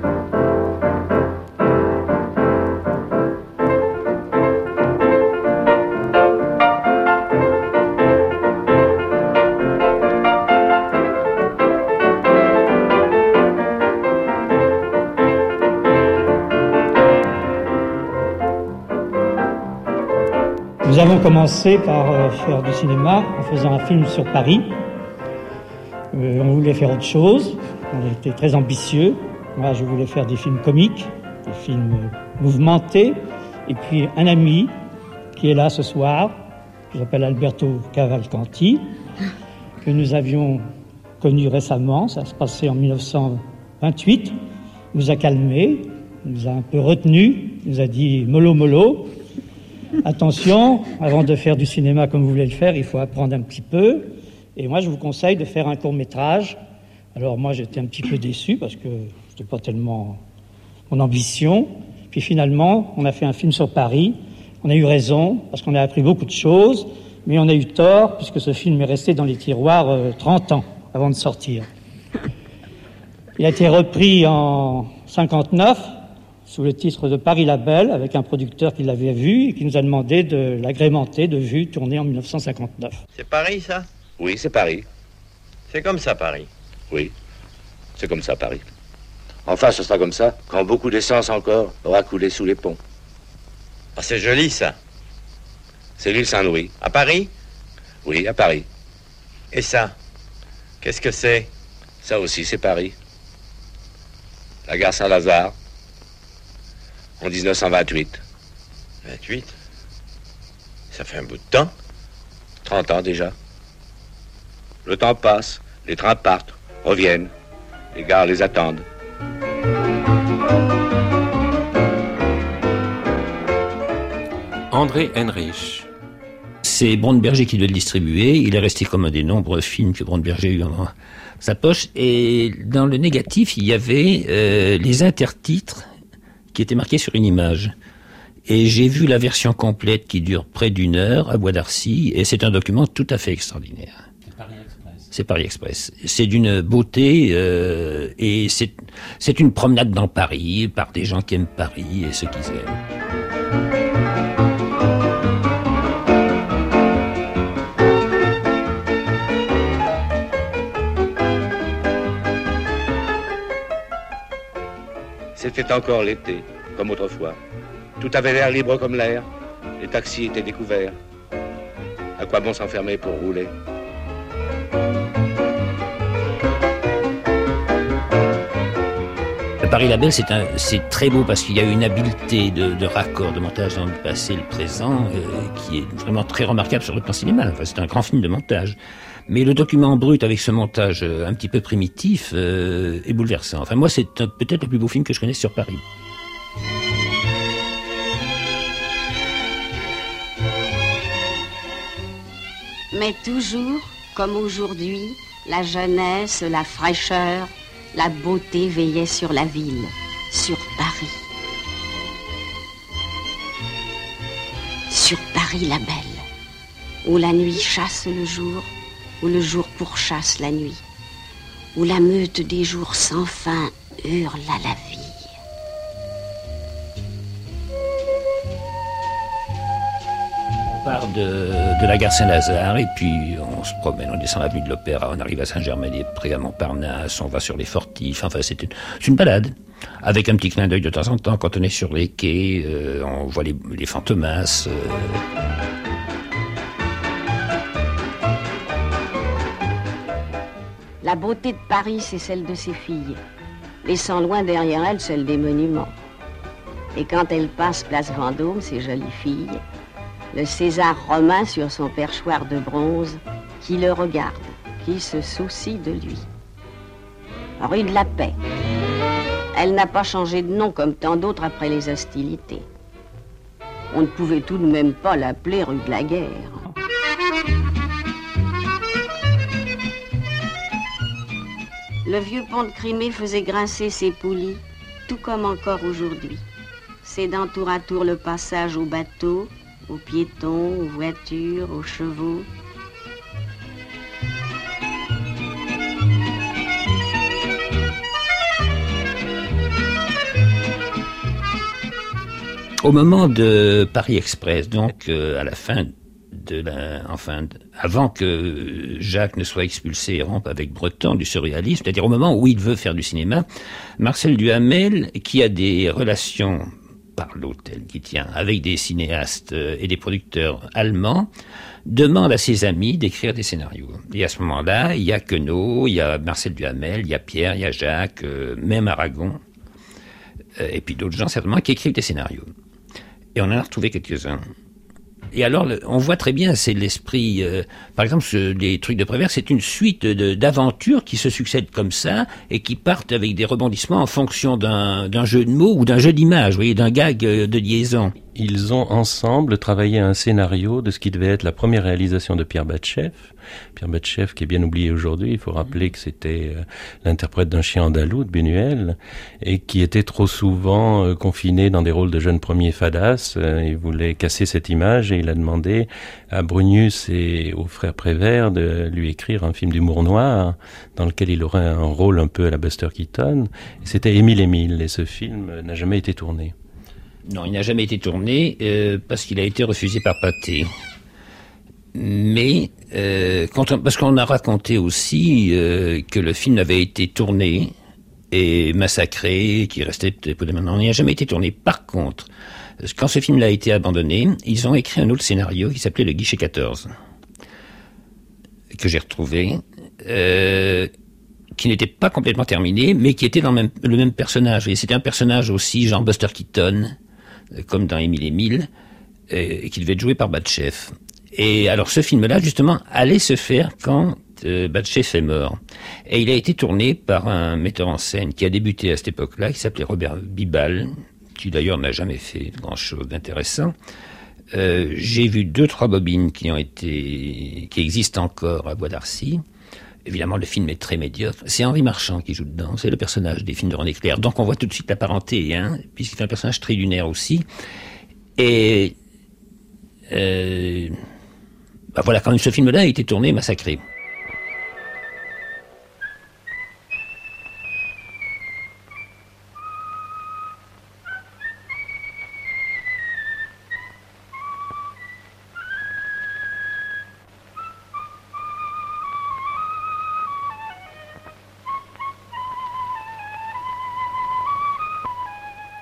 Nous avons commencé par euh, faire du cinéma en faisant un film sur Paris. Euh, on voulait faire autre chose, on était très ambitieux. Moi, je voulais faire des films comiques, des films euh, mouvementés. Et puis un ami qui est là ce soir, qui s'appelle Alberto Cavalcanti, que nous avions connu récemment, ça se passait en mille neuf cent vingt-huit, nous a calmés, nous a un peu retenus, nous a dit mollo mollo. Attention, avant de faire du cinéma comme vous voulez le faire, il faut apprendre un petit peu. Et moi, je vous conseille de faire un court-métrage. Alors moi, j'étais un petit peu déçu parce que c'était pas tellement mon ambition. Puis finalement, on a fait un film sur Paris. On a eu raison parce qu'on a appris beaucoup de choses, mais on a eu tort puisque ce film est resté dans les tiroirs euh, trente ans avant de sortir. Il a été repris en cinquante-neuf sous le titre de Paris la Belle, avec un producteur qui l'avait vu et qui nous a demandé de l'agrémenter de vues tournées en mille neuf cent cinquante-neuf. C'est Paris, ça? Oui, c'est Paris. C'est comme ça, Paris? Oui, c'est comme ça, Paris. Enfin, ce sera comme ça quand beaucoup d'essence encore aura coulé sous les ponts. Ah, c'est joli, ça. C'est l'île Saint-Louis. À Paris? Oui, à Paris. Et ça? Qu'est-ce que c'est? Ça aussi, c'est Paris. La gare Saint-Lazare. En dix-neuf cent vingt-huit. vingt-huit? Ça fait un bout de temps. trente ans déjà. Le temps passe, les trains partent, reviennent, les gares les attendent. André Henrich. C'est Brandberger qui doit le distribuer. Il est resté comme un des nombreux films que Brandberger a eu dans sa poche. Et dans le négatif, il y avait euh, les intertitres qui était marqué sur une image. Et j'ai vu la version complète qui dure près d'une heure à Bois d'Arcy, et c'est un document tout à fait extraordinaire. C'est Paris Express. C'est Paris Express. C'est d'une beauté, euh, et c'est, c'est une promenade dans Paris, par des gens qui aiment Paris et ceux qu'ils aiment. C'était encore l'été, comme autrefois. Tout avait l'air libre comme l'air. Les taxis étaient découverts. À quoi bon s'enfermer pour rouler? Paris la Belle, c'est, un, c'est très beau parce qu'il y a une habileté de, de raccord, de montage dans le passé et le présent euh, qui est vraiment très remarquable sur le plan cinéma. Enfin, c'est un grand film de montage. Mais le document brut avec ce montage un petit peu primitif euh, est bouleversant. Enfin, moi, c'est un, peut-être le plus beau film que je connaisse sur Paris. Mais toujours, comme aujourd'hui, la jeunesse, la fraîcheur, la beauté veillaient sur la ville, sur Paris. Sur Paris la Belle, où la nuit chasse le jour, où le jour pourchasse la nuit, où la meute des jours sans fin hurle à la vie. On part de, de la gare Saint-Lazare et puis on se promène, on descend l'avenue de l'Opéra, on arrive à Saint-Germain-des-Prés, à Montparnasse, on va sur les Fortifs, enfin c'est une, c'est une balade. Avec un petit clin d'œil de temps en temps, quand on est sur les quais, euh, on voit les, les fantomas. Euh... La beauté de Paris, c'est celle de ses filles, laissant loin derrière elle celle des monuments. Et quand elle passe place Vendôme, ces jolies filles, le César romain sur son perchoir de bronze, qui le regarde, qui se soucie de lui. Rue de la Paix. Elle n'a pas changé de nom comme tant d'autres après les hostilités. On ne pouvait tout de même pas l'appeler rue de la Guerre. Le vieux pont de Crimée faisait grincer ses poulies, tout comme encore aujourd'hui, cédant tour à tour le passage aux bateaux, aux piétons, aux voitures, aux chevaux. Au moment de Paris Express, donc euh, à la fin de la, enfin, avant que Jacques ne soit expulsé et rompe avec Breton du surréalisme, c'est-à-dire au moment où il veut faire du cinéma, Marcel Duhamel, qui a des relations par l'hôtel qui tient avec des cinéastes et des producteurs allemands, demande à ses amis d'écrire des scénarios. Et à ce moment-là, il y a Queneau, il y a Marcel Duhamel, il y a Pierre, il y a Jacques, euh, même Aragon, euh, et puis d'autres gens certainement qui écrivent des scénarios. Et on en a retrouvé quelques-uns. Et alors, le, on voit très bien, c'est l'esprit... Euh, par exemple, ce, les trucs de Prévert, c'est une suite de, d'aventures qui se succèdent comme ça et qui partent avec des rebondissements en fonction d'un, d'un jeu de mots ou d'un jeu d'images, vous voyez, d'un gag de liaison. Ils ont ensemble travaillé un scénario de ce qui devait être la première réalisation de Pierre Batcheff. Pierre Batcheff, qui est bien oublié aujourd'hui, il faut rappeler que c'était euh, l'interprète d'un chien andalou de Buñuel, et qui était trop souvent euh, confiné dans des rôles de jeunes premiers fadas. Euh, il voulait casser cette image et il a demandé à Brunius et au frère Prévert de lui écrire un film d'humour noir dans lequel il aurait un rôle un peu à la Buster Keaton. Et c'était Émile Émile, et ce film n'a jamais été tourné. Non, il n'a jamais été tourné euh, parce qu'il a été refusé par Pathé. Mais euh, quand on, parce qu'on a raconté aussi euh, que le film avait été tourné et massacré, qu'il restait peut-être pour des maintenant. Il n'a jamais été tourné. Par contre, quand ce film a été abandonné, ils ont écrit un autre scénario qui s'appelait Le Guichet quatorze, que j'ai retrouvé, euh, qui n'était pas complètement terminé, mais qui était dans le même, le même personnage. Et c'était un personnage aussi, genre Buster Keaton, comme dans Émile Émile, et qui devait être joué par Batcheff. Et alors ce film-là, justement, allait se faire quand euh, Batcheff est mort. Et il a été tourné par un metteur en scène qui a débuté à cette époque-là, qui s'appelait Robert Bibal, qui d'ailleurs n'a jamais fait grand-chose d'intéressant. Euh, j'ai vu deux, trois bobines qui ont été, qui existent encore à Bois d'Arcy. Évidemment, le film est très médiocre. C'est Henri Marchand qui joue dedans. C'est le personnage des films de René Clair. Donc, on voit tout de suite la parenté, hein, puisqu'il fait un personnage très lunaire aussi. Et euh, bah voilà, quand même, ce film-là a été tourné, massacré.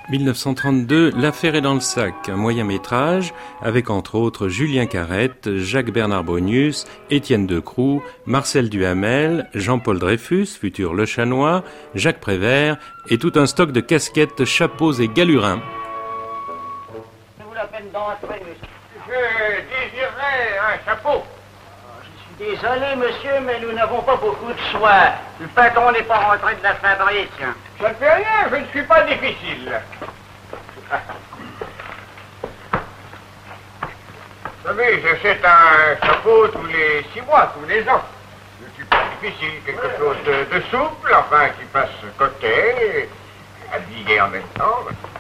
mille neuf cent trente-deux, L'affaire est dans le sac, un moyen-métrage avec entre autres Julien Carrette, Jacques-Bernard Brunius, Étienne Decroux, Marcel Duhamel, Jean-Paul Dreyfus, futur Le Chanois, Jacques Prévert et tout un stock de casquettes, chapeaux et galurins. Je désirerais un chapeau. Je suis désolé, monsieur, mais nous n'avons pas beaucoup de soie. Le patron n'est pas rentré de la fabrique. Ça ne fait rien, je ne suis pas difficile. Vous savez, j'achète un chapeau tous les six mois, tous les ans. Je ne suis pas difficile, quelque chose de, de souple, enfin, qui passe côté, habillé en même temps.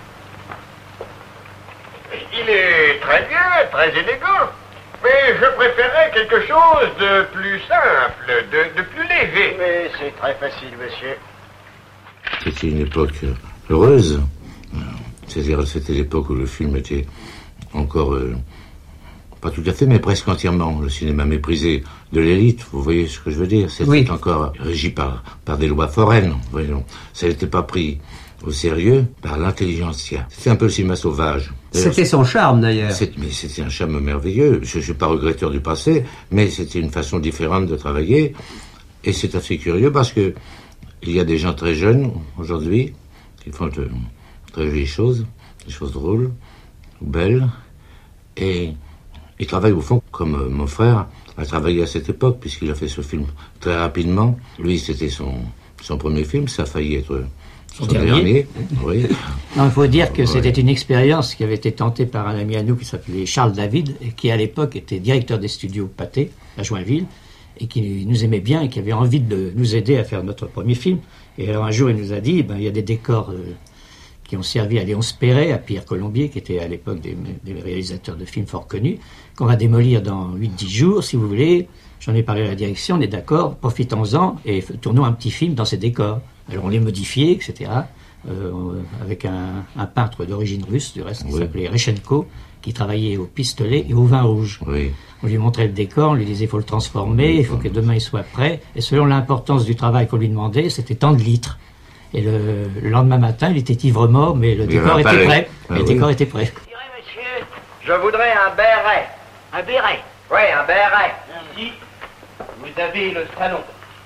Il est très bien, très élégant. Mais je préférais quelque chose de plus simple, de, de plus léger. Mais c'est très facile, monsieur. C'était une époque heureuse. C'est-à-dire, c'était l'époque où le film était encore, euh, pas tout à fait, mais presque entièrement, le cinéma méprisé de l'élite. Vous voyez ce que je veux dire? C'était oui. encore régi par, par des lois foraines. Voyons. Ça n'était pas pris au sérieux par l'intelligentsia. C'était un peu le cinéma sauvage. C'était son charme, d'ailleurs. Mais c'était un charme merveilleux. Je ne suis pas regretteur du passé, mais c'était une façon différente de travailler. Et c'est assez curieux parce que il y a des gens très jeunes, aujourd'hui, qui font de très jolies choses, des choses drôles, belles, et ils travaillent au fond comme euh, mon frère a travaillé à cette époque, puisqu'il a fait ce film très rapidement. Lui, c'était son, son premier film, ça a failli être son dernier. dernier. Oui. Non, il faut dire que c'était une expérience qui avait été tentée par un ami à nous qui s'appelait Charles David, et qui à l'époque était directeur des studios Pathé, à Joinville, et qui nous aimait bien et qui avait envie de nous aider à faire notre premier film. Et alors un jour, il nous a dit, ben, il y a des décors euh, qui ont servi à Léon Perret, à Pierre Colombier, qui était à l'époque des, des réalisateurs de films fort connus, qu'on va démolir dans huit dix jours, si vous voulez. J'en ai parlé à la direction, on est d'accord, profitons-en et tournons un petit film dans ces décors. Alors on les modifiait, et cetera, euh, avec un, un peintre d'origine russe, du reste, qui oui. s'appelait Rechenko, qui travaillait au pistolet et au vin rouge. Oui. On lui montrait le décor, on lui disait il faut le transformer, il faut que demain il soit prêt. Et selon l'importance du travail qu'on lui demandait, c'était tant de litres. Et le, le lendemain matin, il était ivre-mort, mais le décor était prêt. Ah, le oui. décor était prêt. Monsieur, je voudrais un béret. Un béret? Oui, un béret. Ici, vous avez le salon,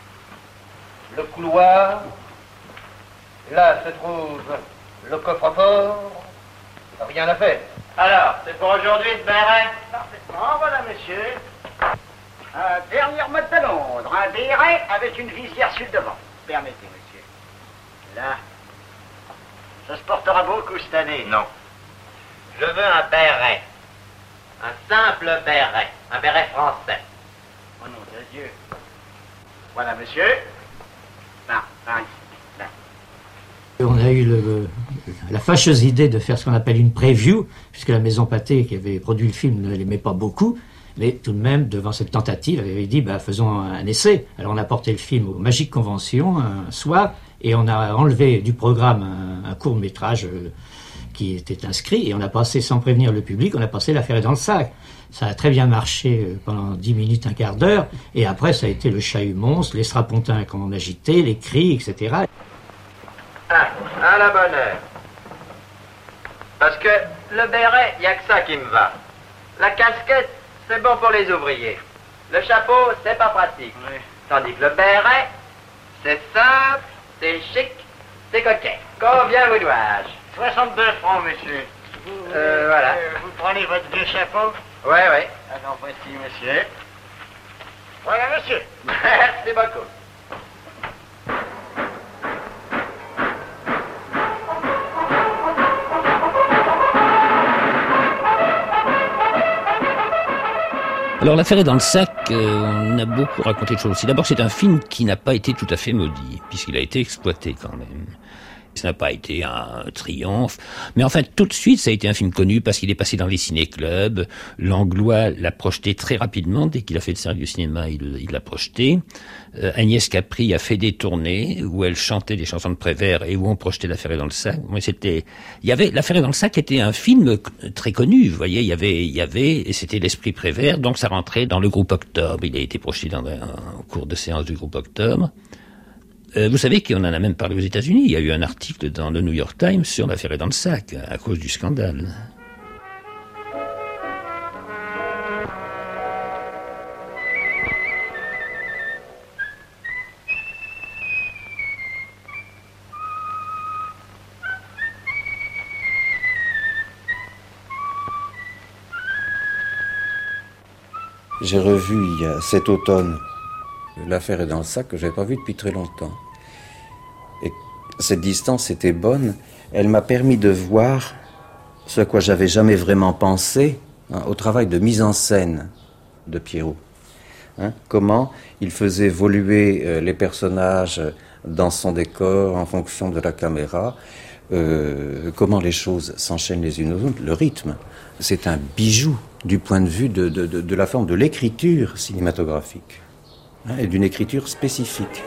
le couloir. Là se trouve le coffre-fort. Rien à faire. Alors, c'est pour aujourd'hui ce béret? Parfaitement, voilà, monsieur. Un dernier mode de Londres, un béret avec une visière sur le devant. Permettez, monsieur. Là, ça se portera beaucoup cette année. Non. Je veux un béret. Un simple béret. Un béret français. Au nom de Dieu. Voilà, monsieur. Là, par ici. On a eu le, la fâcheuse idée de faire ce qu'on appelle une preview, puisque la maison Pathé, qui avait produit le film, ne l'aimait pas beaucoup, mais tout de même, devant cette tentative, avait dit bah, faisons un essai. Alors on a porté le film aux Magiques Conventions un soir, et on a enlevé du programme un, un court-métrage euh, qui était inscrit, et on a passé, sans prévenir le public, on a passé L'affaire est dans le sac. Ça a très bien marché euh, pendant dix minutes, un quart d'heure, et après ça a été le chahut monstre, les strapontins qu'on agitait, les cris, et cetera. Ah, à la bonne heure. Parce que le béret, il n'y a que ça qui me va. La casquette, c'est bon pour les ouvriers. Le chapeau, c'est pas pratique. Oui. Tandis que le béret, c'est simple, c'est chic, c'est coquet. Combien vous dois-je? soixante-deux francs, monsieur. Vous, euh, voilà. Euh, vous prenez votre vieux chapeau? Oui, oui. Alors, voici, monsieur. Voilà, monsieur. Merci beaucoup. Alors l'affaire est dans le sac, euh, on a beaucoup raconté de choses aussi. D'abord c'est un film qui n'a pas été tout à fait maudit, puisqu'il a été exploité quand même. Ça n'a pas été un triomphe, mais en fait tout de suite ça a été un film connu parce qu'il est passé dans les ciné-clubs. Langlois l'a projeté très rapidement, dès qu'il a fait le cercle du cinéma, il, il l'a projeté. Euh, Agnès Capri a fait des tournées où elle chantait des chansons de Prévert et où on projetait L'affaire est dans le sac. Mais c'était, il y avait L'affaire est dans le sac était un film très connu, vous voyez, il y avait, il y avait, et c'était l'esprit Prévert, donc ça rentrait dans le groupe Octobre. Il a été projeté dans un, au cours de séance du groupe Octobre. Euh, vous savez qu'on en a même parlé aux États-Unis. Il y a eu un article dans le New York Times sur l'affaire est dans le sac, à cause du scandale. J'ai revu il y a cet automne l'affaire est dans le sac que je n'avais pas vu depuis très longtemps. Et cette distance était bonne. Elle m'a permis de voir ce à quoi j'avais jamais vraiment pensé, hein, au travail de mise en scène de Pierrot. Hein, comment il faisait évoluer euh, les personnages dans son décor en fonction de la caméra, euh, comment les choses s'enchaînent les unes aux autres, le rythme. C'est un bijou du point de vue de, de, de, de la forme de l'écriture cinématographique, hein, et d'une écriture spécifique.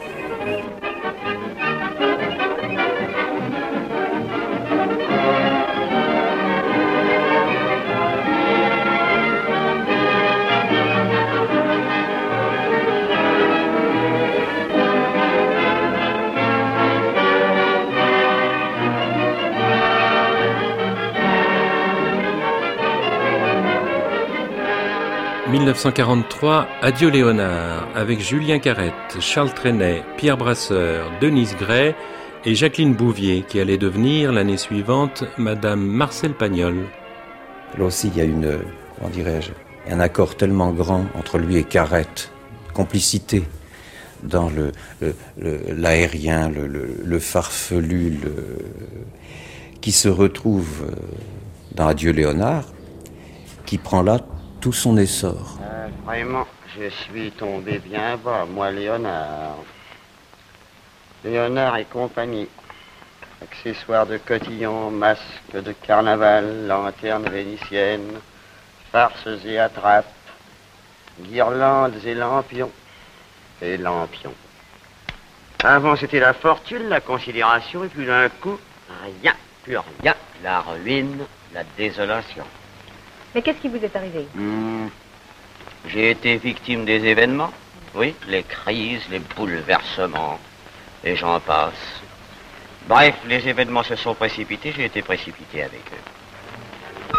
dix-neuf cent quarante-trois, Adieu Léonard, avec Julien Carrette, Charles Trenet, Pierre Brasseur, Denise Gray et Jacqueline Bouvier, qui allait devenir l'année suivante Madame Marcel Pagnol. Là aussi, il y a une, comment dirais-je, un accord tellement grand entre lui et Carrette, complicité dans le, le, le, l'aérien, le, le, le farfelu, le, qui se retrouve dans Adieu Léonard, qui prend là tout son essor. Euh, vraiment, je suis tombé bien bas, moi, Léonard. Léonard et compagnie. Accessoires de cotillon, masques de carnaval, lanternes vénitiennes, farces et attrapes, guirlandes et lampions. Et lampions. Avant, c'était la fortune, la considération, et puis d'un coup, rien, plus rien. La ruine, la désolation. Mais qu'est-ce qui vous est arrivé? Mmh. J'ai été victime des événements. Oui, les crises, les bouleversements, et j'en passe. Bref, les événements se sont précipités, j'ai été précipité avec eux.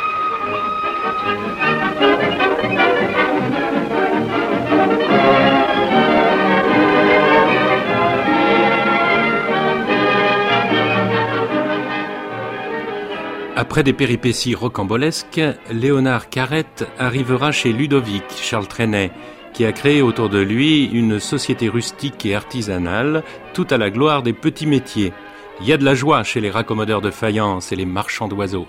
Après des péripéties rocambolesques, Léonard Carrette arrivera chez Ludovic, Charles Trenet, qui a créé autour de lui une société rustique et artisanale, tout à la gloire des petits métiers. Il y a de la joie chez les raccommodeurs de faïence et les marchands d'oiseaux.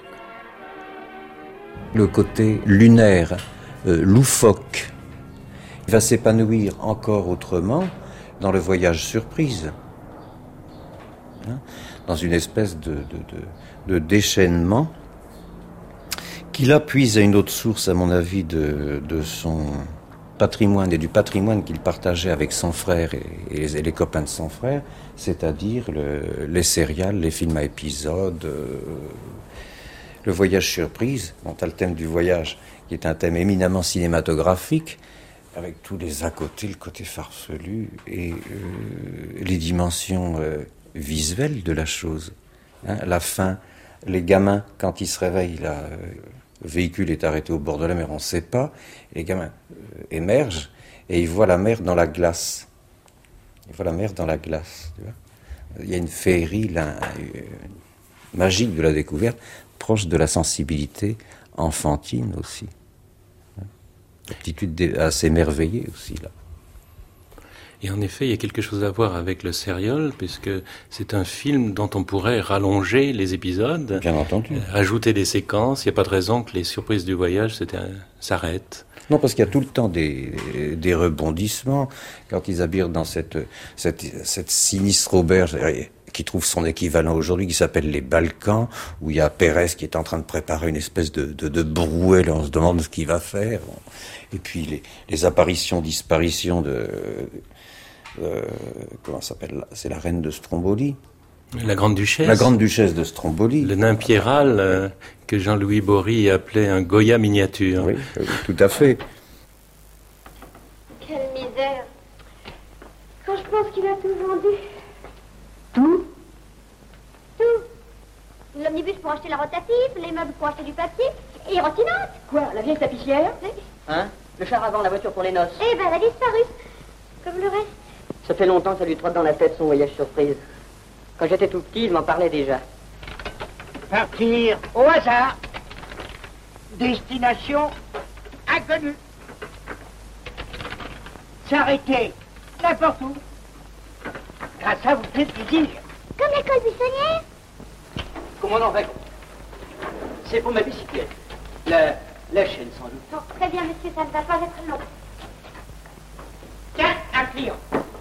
Le côté lunaire, euh, loufoque, va s'épanouir encore autrement dans le voyage surprise, hein, dans une espèce de, de, de de déchaînement, qui là puise à une autre source, à mon avis, de, de son patrimoine et du patrimoine qu'il partageait avec son frère et, et, les, et les copains de son frère, c'est-à-dire le, les sérials, les films à épisodes, euh, le voyage surprise, dont a le thème du voyage, qui est un thème éminemment cinématographique, avec tous les à côté, le côté farfelu et euh, les dimensions euh, visuelles de la chose. Hein, la fin, les gamins, quand ils se réveillent, là, euh, le véhicule est arrêté au bord de la mer, on ne sait pas. Les gamins euh, émergent et ils voient la mer dans la glace. Ils voient la mer dans la glace. Tu vois. Il y a une féerie là, euh, magique de la découverte, proche de la sensibilité enfantine aussi. Hein. L'aptitude à s'émerveiller aussi là. Et en effet, il y a quelque chose à voir avec le sérial, puisque c'est un film dont on pourrait rallonger les épisodes. Bien entendu. Ajouter des séquences. Il n'y a pas de raison que les surprises du voyage s'arrêtent. Non, parce qu'il y a tout le temps des, des rebondissements. Quand ils habitent dans cette, cette, cette sinistre auberge qui trouve son équivalent aujourd'hui, qui s'appelle les Balkans, où il y a Pérez qui est en train de préparer une espèce de, de, de brouet, là, on se demande ce qu'il va faire. Et puis les, les apparitions, disparitions de... Euh, comment ça s'appelle? C'est la reine de Stromboli. La grande duchesse. La grande duchesse de Stromboli. Le nain Pierral, euh, que Jean-Louis Bory appelait un Goya miniature. Oui, euh, tout à fait. Quelle misère. Quand je pense qu'il a tout vendu. Tout? Tout. L'omnibus pour acheter la rotative, les meubles pour acheter du papier, et les rottinantes. Quoi? La vieille tapissière? Oui. Hein? Le char avant, la voiture pour les noces? Eh ben, elle a disparu. Comme le reste. Ça fait longtemps que ça lui trotte dans la tête son voyage surprise. Quand j'étais tout petit, il m'en parlait déjà. Partir au hasard. Destination inconnue. S'arrêter n'importe où. Grâce à vous fait plaisir. Comme l'école buissonnière. Commandant Wagon. C'est pour ma bicyclette. La, la chaîne sans doute. Oh, très bien, monsieur, ça ne va pas être long. Tiens, un client.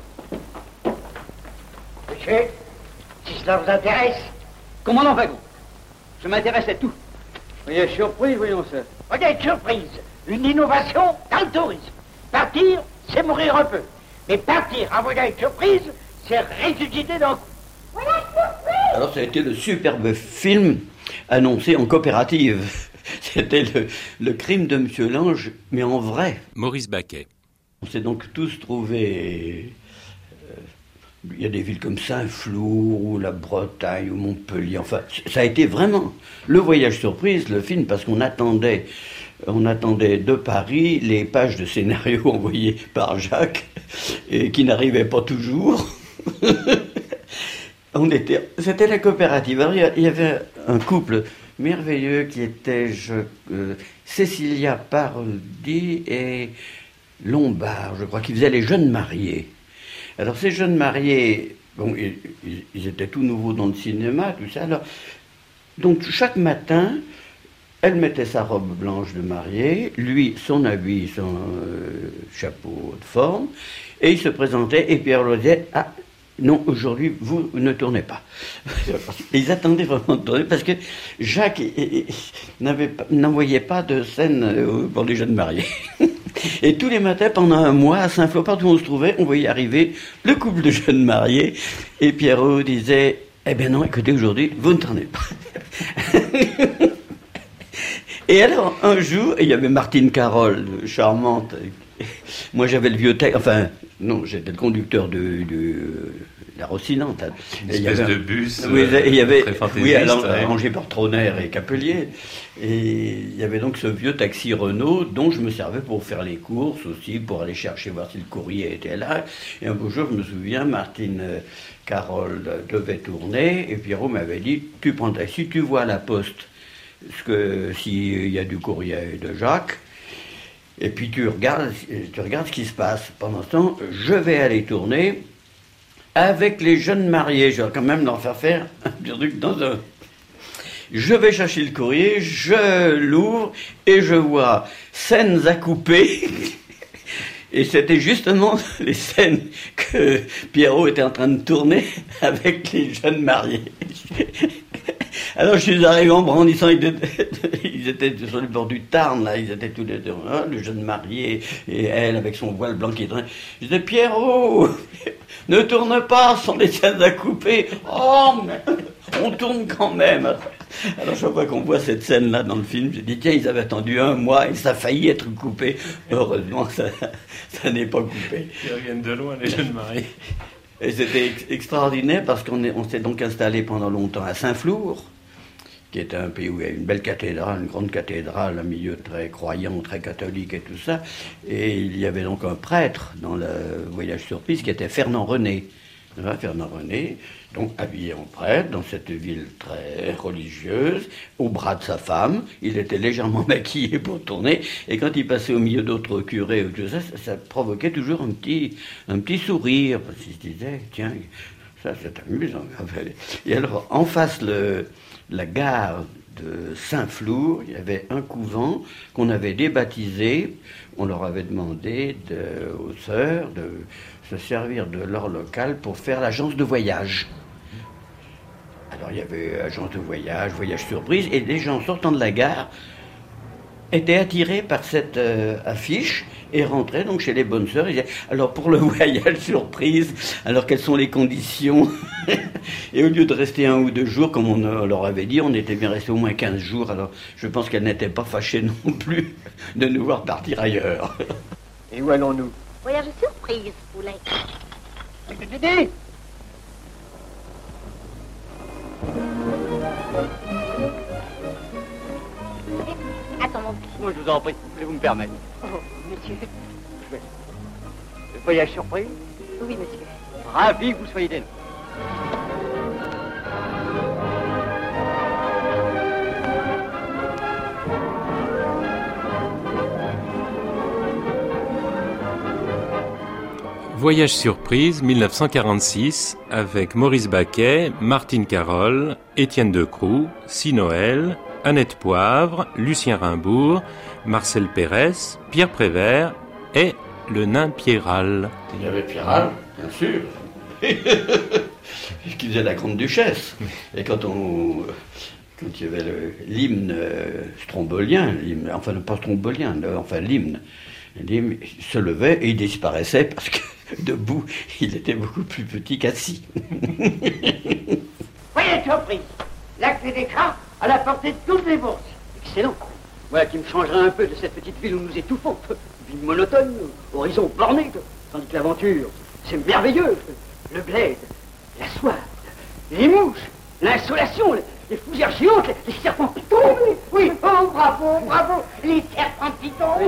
Monsieur, si cela vous intéresse. Commandant Wagon. Je m'intéresse à tout. Voyage surprise, voyons ça. Voyage surprise. Une innovation dans le tourisme. Partir, c'est mourir un peu. Mais partir en voyage surprise, c'est ressusciter d'un coup. Voyage surprise. Alors ça a été le superbe film annoncé en coopérative. C'était le, le crime de Monsieur Lange, mais en vrai. Maurice Baquet. On s'est donc tous trouvés... Euh, il y a des villes comme Saint-Flour, ou la Bretagne, ou Montpellier. Enfin, ça a été vraiment le voyage surprise, le film, parce qu'on attendait... On attendait de Paris les pages de scénario envoyées par Jacques, et qui n'arrivaient pas toujours. On était, c'était la coopérative. Alors, il y avait un couple merveilleux qui était je, euh, Cécilia Parodi et Lombard, je crois, qui faisaient les jeunes mariés. Alors ces jeunes mariés, bon, ils, ils étaient tout nouveaux dans le cinéma, tout ça. Alors, donc chaque matin, elle mettait sa robe blanche de mariée, lui son habit, son euh, chapeau de forme, et il se présentait, et Pierre leur disait, ah, non, aujourd'hui, vous ne tournez pas. Ils attendaient vraiment de tourner parce que Jacques n'envoyait pas de scène pour les jeunes mariés. Et tous les matins, pendant un mois, à Saint-Flour, partout où on se trouvait, on voyait arriver le couple de jeunes mariés. Et Pierrot disait, eh bien non, écoutez, aujourd'hui, vous ne tournez pas. Et alors, un jour, il y avait Martine Carole, charmante. Moi, j'avais le vieux texte, enfin, non, j'étais le conducteur de, de la Rocinante. Une espèce avait, de bus oui, euh, il y avait, très fantaisiste. oui, alors, ouais. arrangé par Troner et Capelier. Et il y avait donc ce vieux taxi Renault dont je me servais pour faire les courses aussi, pour aller chercher, voir si le courrier était là. Et un beau jour, je me souviens, Martine Carole devait tourner, et Pierrot m'avait dit, tu prends le taxi, tu vois à la poste ce que, s'il y a du courrier de Jacques, et puis tu regardes, tu regardes ce qui se passe. Pendant ce temps, je vais aller tourner avec les jeunes mariés. Je vais quand même leur faire faire un petit truc dans un... Je vais chercher le courrier, je l'ouvre et je vois scènes à couper. Et c'était justement les scènes que Pierrot était en train de tourner avec les jeunes mariés. Alors je suis arrivé en brandissant, ils étaient, ils étaient sur le bord du Tarn, là, ils étaient tous les deux, hein, le jeune marié et elle avec son voile blanc qui traînait. Je disais, Pierrot, ne tourne pas, ce sont des scènes à couper. Oh, mais on tourne quand même. Alors chaque fois qu'on voit cette scène-là dans le film, j'ai dit, tiens, ils avaient attendu un mois et ça a failli être coupé. Heureusement, ça, ça n'est pas coupé. Ils reviennent de loin, les jeunes mariés. Et c'était ex- extraordinaire parce qu'on est, on s'est donc installé pendant longtemps à Saint-Flour, qui est un pays où il y a une belle cathédrale, une grande cathédrale, un milieu très croyant, très catholique et tout ça. Et il y avait donc un prêtre dans le voyage surprise qui était Fernand René. Voilà, Fernand René, donc habillé en prêtre, dans cette ville très religieuse, au bras de sa femme. Il était légèrement maquillé pour tourner, et quand il passait au milieu d'autres curés ou tout ça, ça, ça provoquait toujours un petit, un petit sourire, parce qu'il se disait, tiens, ça c'est amusant. Et alors, en face, le, la gare de Saint-Flour, il y avait un couvent qu'on avait débaptisé. On leur avait demandé de, aux sœurs de se servir de leur local pour faire l'agence de voyage. Alors il y avait agence de voyage, voyage surprise, et les gens sortant de la gare étaient attirés par cette euh, affiche et rentraient donc chez les bonnes sœurs. Ils disaient, alors pour le voyage surprise, alors quelles sont les conditions? Et au lieu de rester un ou deux jours, comme on, on leur avait dit, on était bien resté au moins quinze jours. Alors je pense qu'elles n'étaient pas fâchées non plus de nous voir partir ailleurs. Et où allons-nous? Voyage surprise, poulet. Dédé. Attends, mon petit. Moi, je vous en prie, je vous me permettre. Oh, monsieur. Le voyage surprise? Oui, monsieur. Ravi que vous soyez des nôtres. Voyage surprise mille neuf cent quarante-six avec Maurice Baquet, Martine Carole, Étienne Decroux, Cy Noël, Annette Poivre, Lucien Rimbourg, Marcel Pérez, Pierre Prévert et le nain Pierral. Il y avait Pierral, bien sûr, qui faisait la grande duchesse. Et quand on... Quand il y avait le, l'hymne euh, strombolien, l'hymne, enfin pas strombolien, le, enfin l'hymne, l'hymne se levait et il disparaissait parce que debout, il était beaucoup plus petit qu'assis. Voyez, surprise, la clé d'écran à la portée de toutes les bourses. Excellent. Voilà qui me changerait un peu de cette petite ville où nous étouffons. Ville monotone, horizon borné, tandis que l'aventure, c'est merveilleux. Le bled, la soie, les mouches, l'insolation, les fougères géantes, les, les serpents pitons. Oui, oui, oh bravo, bravo, les serpents pitons. Oui,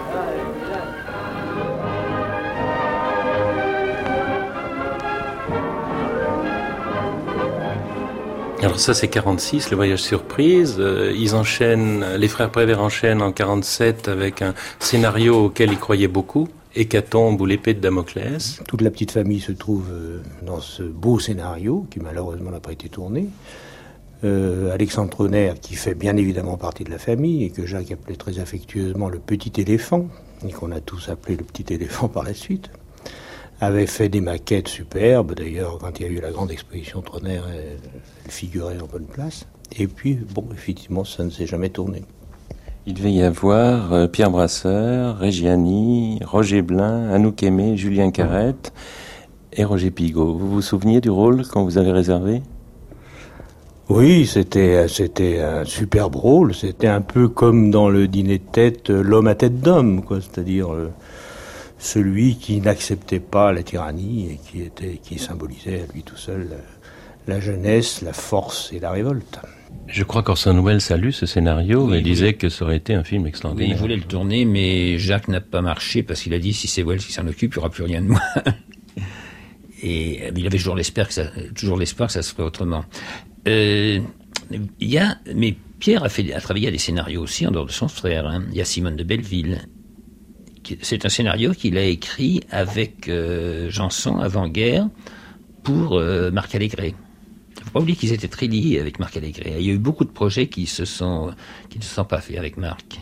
Alors ça c'est quarante-six, le voyage surprise. Euh, ils enchaînent, les frères Prévert enchaînent en quarante-sept avec un scénario auquel ils croyaient beaucoup, Hécatombe ou l'épée de Damoclès. Toute la petite famille se trouve dans ce beau scénario qui malheureusement n'a pas été tourné. Euh, Alexandre Troner, qui fait bien évidemment partie de la famille et que Jacques appelait très affectueusement le petit éléphant, et qu'on a tous appelé le petit éléphant par la suite, avait fait des maquettes superbes. D'ailleurs, quand il y a eu la grande exposition Troner, elle, elle figurait en bonne place. Et puis, bon, effectivement, ça ne s'est jamais tourné. Il devait y avoir euh, Pierre Brasseur, Reggiani, Roger Blin, Anouk Aimé, Julien Carrette et Roger Pigault. Vous vous souveniez du rôle qu'on vous avait réservé ? Oui, c'était, c'était un superbe rôle. C'était un peu comme dans le dîner de tête, l'homme à tête d'homme, quoi. C'est-à-dire euh, celui qui n'acceptait pas la tyrannie et qui était, qui symbolisait à lui tout seul la, la jeunesse, la force et la révolte. Je crois qu'Orson Welles a lu ce scénario oui, et disait oui. que ça aurait été un film extraordinaire. Oui, il voulait le tourner, mais Jacques n'a pas marché parce qu'il a dit si c'est Welles qui s'en occupe, il n'y aura plus rien de moi. Et il avait toujours l'espoir que ça, toujours l'espoir que ça se ferait autrement. Euh, il y a, mais Pierre a fait, a travaillé à des scénarios aussi en dehors de son frère. Hein. Il y a Simone de Belleville. C'est un scénario qu'il a écrit avec euh, Janson avant-guerre pour euh, Marc Allégret. Il ne faut pas oublier qu'ils étaient très liés avec Marc Allégret. Il y a eu beaucoup de projets qui se sont, qui ne se sont pas faits avec Marc.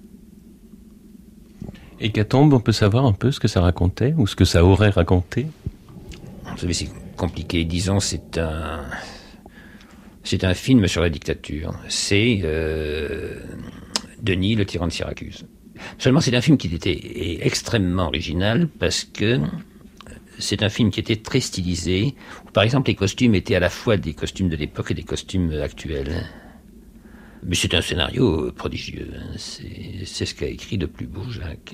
Hécatombe, on peut savoir un peu ce que ça racontait ou ce que ça aurait raconté ? Vous savez, c'est compliqué. Disons, c'est un, c'est un film sur la dictature. C'est euh, Denis, le tyran de Syracuse. Seulement, c'est un film qui était extrêmement original parce que c'est un film qui était très stylisé. Par exemple, les costumes étaient à la fois des costumes de l'époque et des costumes actuels. Mais c'est un scénario prodigieux. C'est, c'est ce qu'a écrit de plus beau Jacques.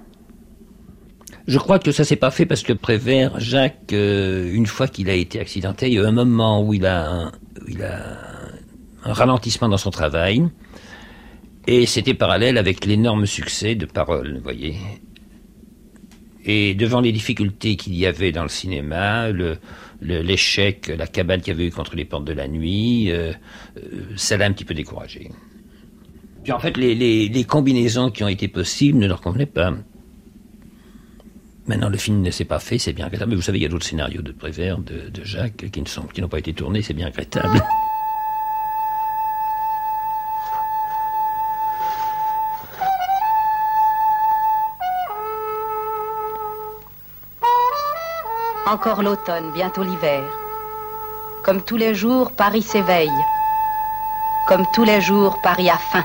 Je crois que ça s'est pas fait parce que Prévert, Jacques, euh, une fois qu'il a été accidenté, il y a eu un moment où il a un, où il a un ralentissement dans son travail. Et c'était parallèle avec l'énorme succès de Parole, vous voyez. Et devant les difficultés qu'il y avait dans le cinéma, le, le, l'échec, la cabale qu'il y avait eu contre les portes de la nuit, euh, euh, ça l'a un petit peu découragé. Puis en fait, les, les, les combinaisons qui ont été possibles ne leur convenaient pas. Maintenant, le film ne s'est pas fait, c'est bien regrettable. Mais vous savez, il y a d'autres scénarios de Prévert, de, de Jacques, qui ne sont, qui n'ont pas été tournés, c'est bien regrettable. Encore l'automne, bientôt l'hiver. Comme tous les jours, Paris s'éveille. Comme tous les jours, Paris a faim.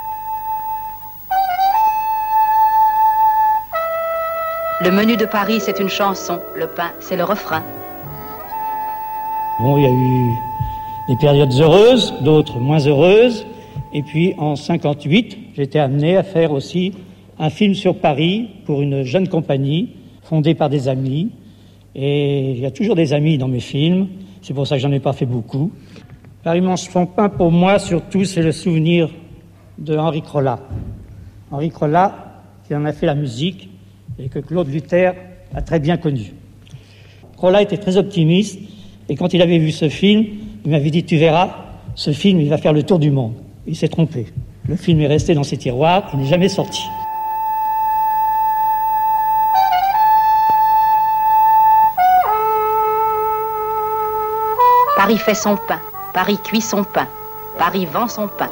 Le menu de Paris, c'est une chanson. Le pain, c'est le refrain. Bon, il y a eu des périodes heureuses, d'autres moins heureuses. Et puis, en cinquante-huit, j'ai été amené à faire aussi un film sur Paris pour une jeune compagnie fondée par des amis. Et il y a toujours des amis dans mes films, c'est pour ça que j'en ai pas fait beaucoup. Paris-Manche son pain, pour moi, surtout, c'est le souvenir de Henri Crolla. Henri Crolla, qui en a fait la musique, et que Claude Luther a très bien connu. Crolla était très optimiste, et quand il avait vu ce film, il m'avait dit, tu verras, ce film, il va faire le tour du monde. Il s'est trompé. Le film est resté dans ses tiroirs, il n'est jamais sorti. Paris fait son pain, Paris cuit son pain, Paris vend son pain.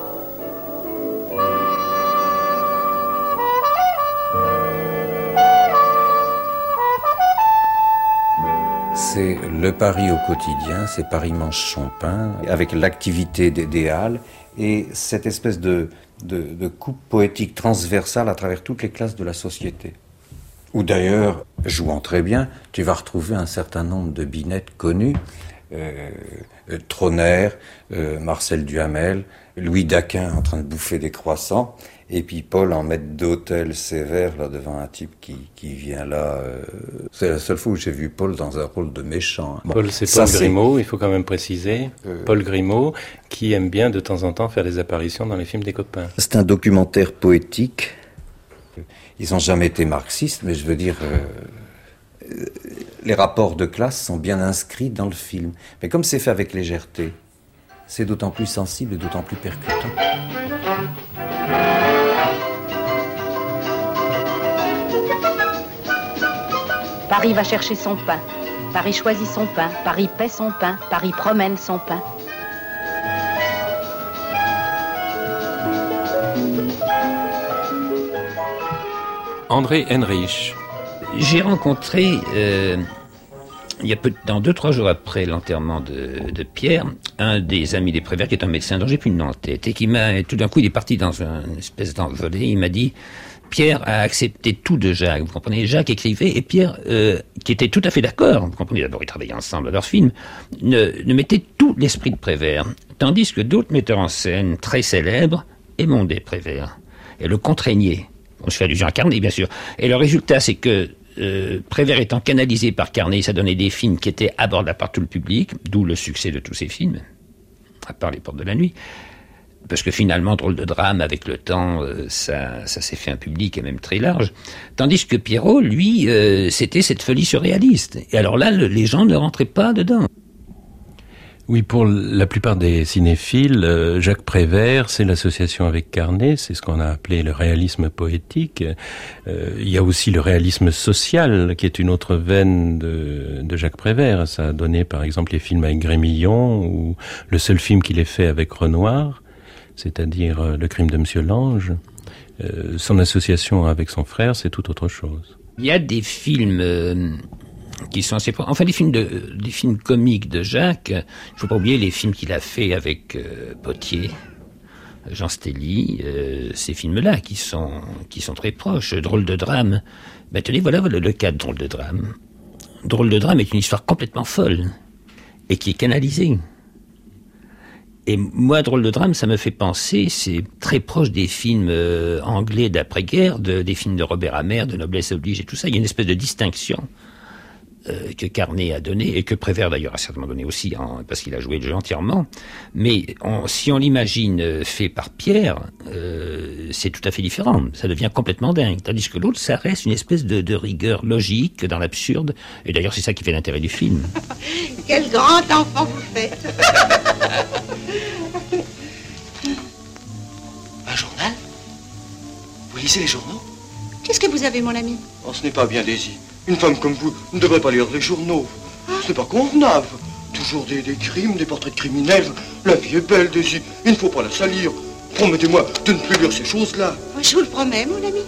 C'est le Paris au quotidien, c'est Paris mange son pain, avec l'activité des Halles et cette espèce de, de, de coupe poétique transversale à travers toutes les classes de la société. Ou d'ailleurs, jouant très bien, tu vas retrouver un certain nombre de binettes connues. Euh, euh, Troner, euh, Marcel Duhamel, Louis Daquin en train de bouffer des croissants, et puis Paul en maître d'hôtel sévère là devant un type qui, qui vient là. Euh, c'est la seule fois où j'ai vu Paul dans un rôle de méchant. Hein. Paul, c'est Paul Grimaud, il faut quand même préciser. Euh... Paul Grimaud, qui aime bien de temps en temps faire des apparitions dans les films des copains. C'est un documentaire poétique. Ils n'ont jamais été marxistes, mais je veux dire... Euh, les rapports de classe sont bien inscrits dans le film. Mais comme c'est fait avec légèreté, c'est d'autant plus sensible et d'autant plus percutant. Paris va chercher son pain, Paris choisit son pain, Paris paie son pain, Paris promène son pain. André Henrich. J'ai rencontré, euh, il y a peu de temps, deux, trois jours après l'enterrement de, de Pierre, un des amis des Prévert, qui est un médecin dont j'ai plus le nom en tête, et qui m'a, tout d'un coup, il est parti dans une espèce d'envolée, il m'a dit, Pierre a accepté tout de Jacques, vous comprenez, Jacques écrivait, et Pierre, euh, qui était tout à fait d'accord, vous comprenez, d'abord ils travaillaient ensemble à leur film, ne, ne mettait tout l'esprit de Prévert, tandis que d'autres metteurs en scène très célèbres émondaient Prévert, et le contraignaient. On se fait allusion à Carnet, bien sûr. Et le résultat, c'est que euh, Prévert étant canalisé par Carnet, ça donnait des films qui étaient abordables par tout le public, d'où le succès de tous ces films, à part Les Portes de la Nuit. Parce que finalement, Drôle de drame, avec le temps, euh, ça, ça s'est fait un public et même très large. Tandis que Pierrot, lui, euh, c'était cette folie surréaliste. Et alors là, le, les gens ne rentraient pas dedans. Oui, pour la plupart des cinéphiles, euh, Jacques Prévert, c'est l'association avec Carnet, c'est ce qu'on a appelé le réalisme poétique. Euh, il y a aussi le réalisme social, qui est une autre veine de, de Jacques Prévert. Ça a donné, par exemple, les films avec Grémillon, ou le seul film qu'il ait fait avec Renoir, c'est-à-dire euh, Le crime de Monsieur Lange. Euh, son association avec son frère, c'est tout autre chose. Il y a des films... Euh qui sont assez... Enfin, les films, de, des films comiques de Jacques, il ne faut pas oublier les films qu'il a fait avec euh, Potier, Jean Stelly, euh, ces films-là qui sont, qui sont très proches. Drôle de drame. Ben, tenez, voilà, voilà le cas de Drôle de drame. Drôle de drame est une histoire complètement folle et qui est canalisée. Et moi, Drôle de drame, ça me fait penser, c'est très proche des films euh, anglais d'après-guerre, de, des films de Robert Hammer, de Noblesse oblige et tout ça. Il y a une espèce de distinction Euh, que Carnet a donné, et que Prévert d'ailleurs a certainement donné aussi, hein, parce qu'il a joué le jeu entièrement. Mais on, si on l'imagine fait par Pierre, euh, c'est tout à fait différent. Ça devient complètement dingue. Tandis que l'autre, ça reste une espèce de, de rigueur logique dans l'absurde. Et d'ailleurs, c'est ça qui fait l'intérêt du film. Quel grand enfant vous faites. Un journal? Vous lisez les journaux? Qu'est-ce que vous avez, mon ami? Oh, ce n'est pas bien, Daisy. Une femme comme vous ne devrait pas lire les journaux. Ce n'est pas convenable. Toujours des, des crimes, des portraits de criminels. La vie est belle, Daisy. Il ne faut pas la salir. Promettez-moi de ne plus lire ces choses-là. Je vous le promets, mon ami.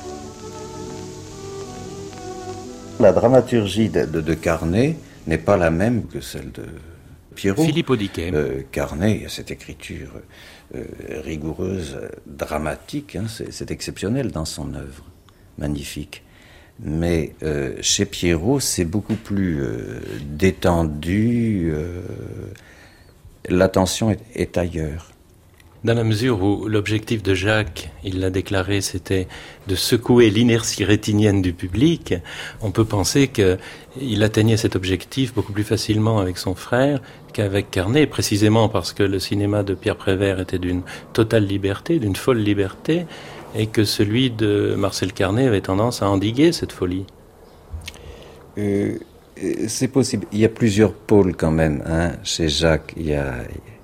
La dramaturgie de, de, de Carnet n'est pas la même que celle de Pierrot. Philippe Audiquet. Euh, Carnet, cette écriture euh, rigoureuse, dramatique, hein, c'est, c'est exceptionnel dans son œuvre. Magnifique. Mais euh, chez Pierrot, c'est beaucoup plus euh, détendu, euh, l'attention est, est ailleurs. Dans la mesure où l'objectif de Jacques, il l'a déclaré, c'était de secouer l'inertie rétinienne du public, on peut penser qu'il atteignait cet objectif beaucoup plus facilement avec son frère qu'avec Carnet, précisément parce que le cinéma de Pierre Prévert était d'une totale liberté, d'une folle liberté, et que celui de Marcel Carnet avait tendance à endiguer cette folie. Euh, c'est possible. Il y a plusieurs pôles quand même, hein. Chez Jacques, il y a...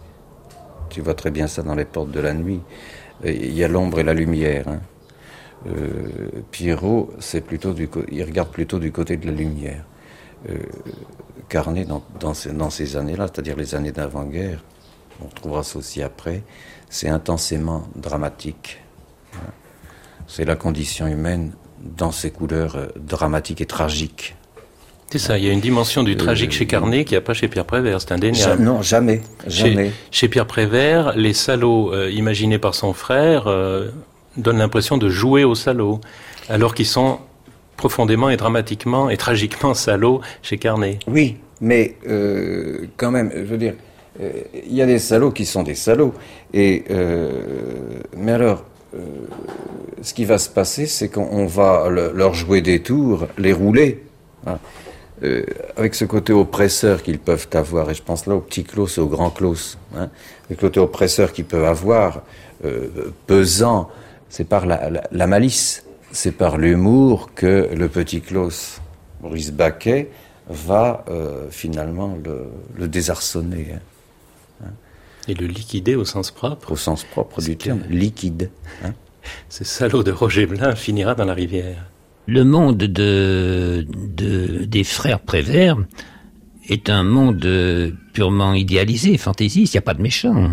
Tu vois très bien ça dans Les Portes de la Nuit. Il y a l'ombre et la lumière. Hein. Euh, Pierrot, c'est plutôt du co- il regarde plutôt du côté de la lumière. Euh, Carnet, dans, dans, ces, dans ces années-là, c'est-à-dire les années d'avant-guerre, on trouvera ça aussi après, c'est intensément dramatique. Hein. C'est la condition humaine dans ses couleurs euh, dramatiques et tragiques. C'est ça, il y a une dimension du tragique euh, chez Carnet qu'il n'y a pas chez Pierre Prévert, c'est indéniable. Non, jamais, jamais. Chez, chez Pierre Prévert, les salauds euh, imaginés par son frère euh, donnent l'impression de jouer aux salauds, alors qu'ils sont profondément et dramatiquement et tragiquement salauds chez Carnet. Oui, mais euh, quand même, je veux dire, il euh, y a des salauds qui sont des salauds. Et, euh, mais alors, euh, ce qui va se passer, c'est qu'on va le, leur jouer des tours, les rouler, hein. Euh, avec ce côté oppresseur qu'ils peuvent avoir, et je pense là au petit Claus et au grand Claus, hein, le côté oppresseur qu'ils peuvent avoir, euh, pesant, c'est par la, la, la malice, c'est par l'humour que le petit Claus, Maurice Baquet, va euh, finalement le, le désarçonner. Hein. Et le liquider au sens propre. Au sens propre du terme, liquide. Hein. Ce salaud de Roger Blin finira dans la rivière. Le monde de, de, des frères Prévert est un monde purement idéalisé, fantaisiste, il n'y a pas de méchants.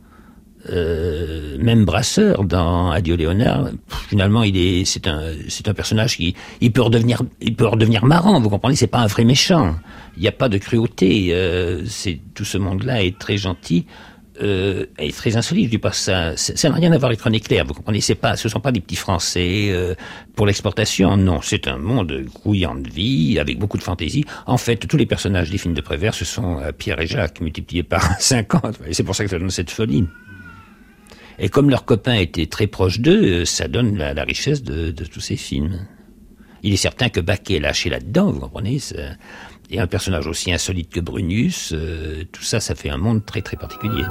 Euh, même Brasseur, dans Adieu Léonard, finalement, il est, c'est un, c'est un personnage qui, il peut redevenir, il peut redevenir marrant, vous comprenez, c'est pas un vrai méchant. Il n'y a pas de cruauté, euh, c'est, tout ce monde-là est très gentil. Euh, est très insolite, je dis pas ça, ça n'a rien à voir avec René Clair, vous comprenez, c'est pas, ce sont pas des petits Français euh, pour l'exportation, non, c'est un monde grouillant de vie, avec beaucoup de fantaisie. En fait, tous les personnages des films de Prévert, ce sont euh, Pierre et Jacques multipliés par cinquante, et c'est pour ça que ça donne cette folie. Et comme leurs copains étaient très proches d'eux, ça donne la, la richesse de, de tous ces films. Il est certain que Baquet est lâché là-dedans, vous comprenez, c'est... Et un personnage aussi insolite que Brunius, euh, tout ça, ça fait un monde très très particulier.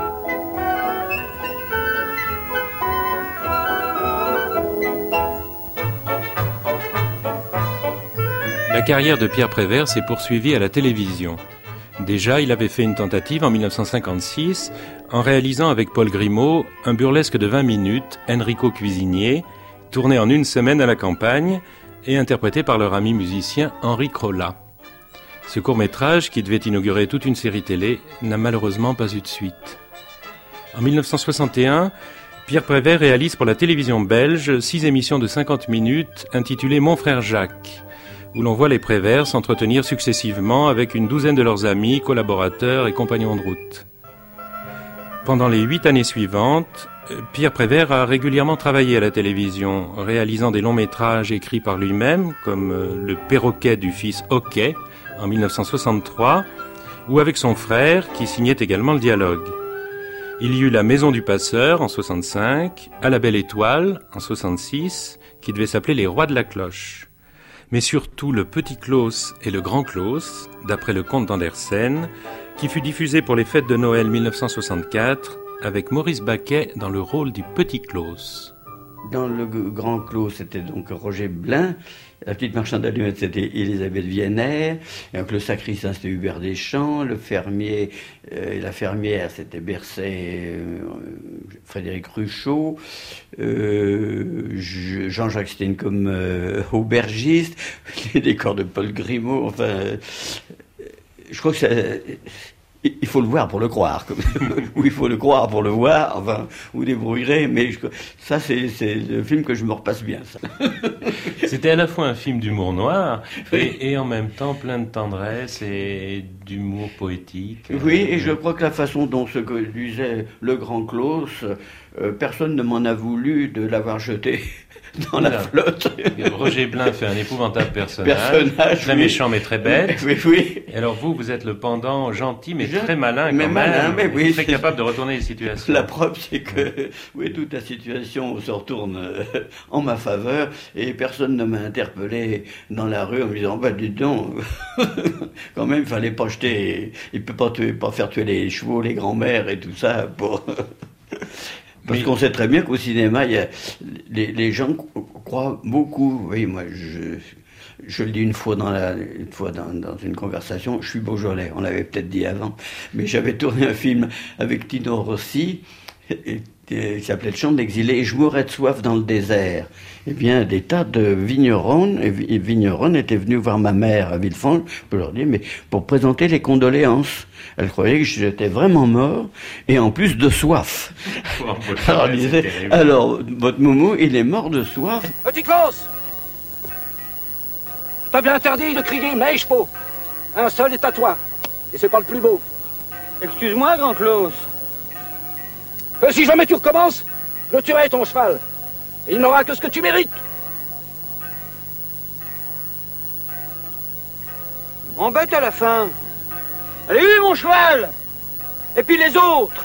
La carrière de Pierre Prévert s'est poursuivie à la télévision. Déjà, il avait fait une tentative en dix-neuf cent cinquante-six en réalisant avec Paul Grimaud un burlesque de vingt minutes, Enrico Cuisinier, tourné en une semaine à la campagne et interprété par leur ami musicien Henri Crolla. Ce court-métrage, qui devait inaugurer toute une série télé, n'a malheureusement pas eu de suite. En dix-neuf cent soixante et un, Pierre Prévert réalise pour la télévision belge six émissions de cinquante minutes intitulées Mon frère Jacques, où l'on voit les Prévert s'entretenir successivement avec une douzaine de leurs amis, collaborateurs et compagnons de route. Pendant les huit années suivantes, Pierre Prévert a régulièrement travaillé à la télévision, réalisant des longs métrages écrits par lui-même, comme Le perroquet du fils Hoquet, en dix-neuf cent soixante-trois, ou avec son frère, qui signait également le dialogue. Il y eut La Maison du Passeur, en soixante-cinq, À la Belle Étoile, en soixante-six, qui devait s'appeler Les Rois de la Cloche. Mais surtout Le Petit Claus et Le Grand Claus, d'après le conte d'Andersen, qui fut diffusé pour les fêtes de Noël dix-neuf cent soixante-quatre, avec Maurice Baquet dans le rôle du Petit Claus. Dans le Grand Claus, c'était donc Roger Blin. La petite marchande d'allumettes, c'était Elisabeth Vienner. Et donc le sacristain, c'était Hubert Deschamps. Le fermier euh, et la fermière, c'était Bercé, euh, Frédéric Ruchot. Euh, Jean-Jacques Stein comme euh, aubergiste. Les décors de Paul Grimaud. Enfin, euh, je crois que ça... Il faut le voir pour le croire, ou il faut le croire pour le voir, enfin, vous débrouillerez, mais je, ça, c'est, c'est le film que je me repasse bien, ça. C'était à la fois un film d'humour noir, et, et en même temps plein de tendresse et d'humour poétique. Oui, et je crois que la façon dont ce que disait le Grand Claus, euh, personne ne m'en a voulu de l'avoir jeté dans la flotte. Roger Blin fait un épouvantable personnage, Personnage, très oui. méchant mais très bête. Oui, oui. Et alors vous, vous êtes le pendant gentil mais Je- très malin mais quand malin, même, mais oui, très c'est- capable de retourner les situations. La preuve, c'est que oui, toute la situation se retourne euh, en ma faveur et personne ne m'a interpellé dans la rue en me disant bah dis donc, quand même, il fallait pas jeter, il peut pas tuer, pas faire tuer les chevaux, les grands-mères et tout ça pour. Parce Mais- qu'on sait très bien qu'au cinéma, il y a, les, les gens croient beaucoup. Oui, moi, je, je le dis une fois dans la, une fois dans, dans une conversation. Je suis Beaujolais. On l'avait peut-être dit avant, mais j'avais tourné un film avec Tino Rossi et, et, qui s'appelait Le Chant de l'exilé. Et je mourais de soif dans le désert. Eh bien, des tas de vignerons et vi- et vigneronnes étaient venus voir ma mère à Villefranche. Je peux leur dire, mais pour présenter les condoléances. Elle croyait que j'étais vraiment mort, et en plus de soif. Oh, Alors, elle disait, alors, votre moumou, il est mort de soif. Petit Klaus, je t'avais interdit de crier Meichpo. Un seul est à toi, et c'est pas le plus beau. Excuse-moi, grand Klaus. Et si jamais tu recommences, je tuerai ton cheval. Et il n'aura que ce que tu mérites. Il m'embête à la fin. Allez, où mon cheval? Et puis les autres?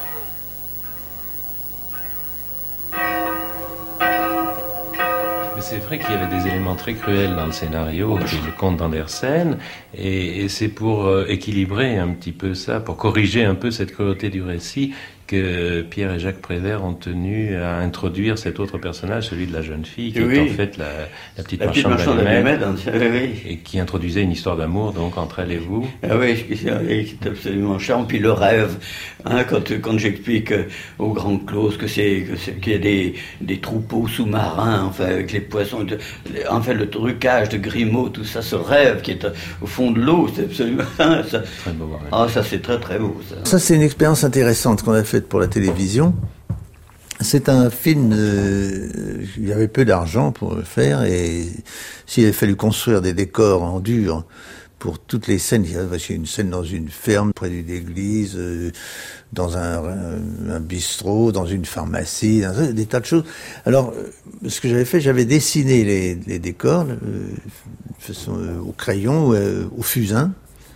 Mais c'est vrai qu'il y avait des éléments très cruels dans le scénario du conte d'Andersen, et, et c'est pour euh, équilibrer un petit peu ça, pour corriger un peu cette cruauté du récit, que Pierre et Jacques Prévert ont tenu à introduire cet autre personnage, celui de la jeune fille, qui Oui. est en fait la, la petite La petite marchande marchande d'allumettes, d'allumettes, hein, oui. et qui introduisait une histoire d'amour donc entre elle et vous. Ah oui, c'est absolument charmant. Puis le rêve, hein, quand, quand j'explique euh, au grand Klaus que c'est que c'est- qu'il y a des, des troupeaux sous-marins, enfin avec les poissons, de- les- enfin le trucage de Grimaud, tout ça, ce rêve qui est euh, au fond de l'eau, c'est absolument ça. Très beau. Ouais. Ah, ça c'est très très beau. Ça. Ça, c'est une expérience intéressante qu'on a faite pour la télévision. C'est un film, euh, il y avait peu d'argent pour le faire, et s'il avait fallu construire des décors en dur pour toutes les scènes, il y avait une scène dans une ferme près d'une église, euh, dans un, un, un bistrot, dans une pharmacie, dans des tas de choses. Alors, euh, ce que j'avais fait, j'avais dessiné les, les décors euh, de façon, euh, au crayon, euh, au fusain.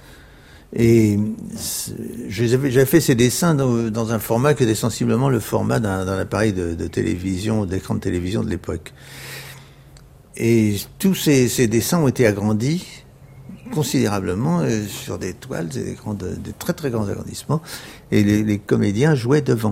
Et j'avais, j'avais fait ces dessins dans, dans un format qui était sensiblement le format d'un, d'un appareil de, de télévision, d'écran de télévision de l'époque. Et tous ces, ces dessins ont été agrandis considérablement euh, sur des toiles, des, grands, des très très grands agrandissements, et les, les comédiens jouaient devant.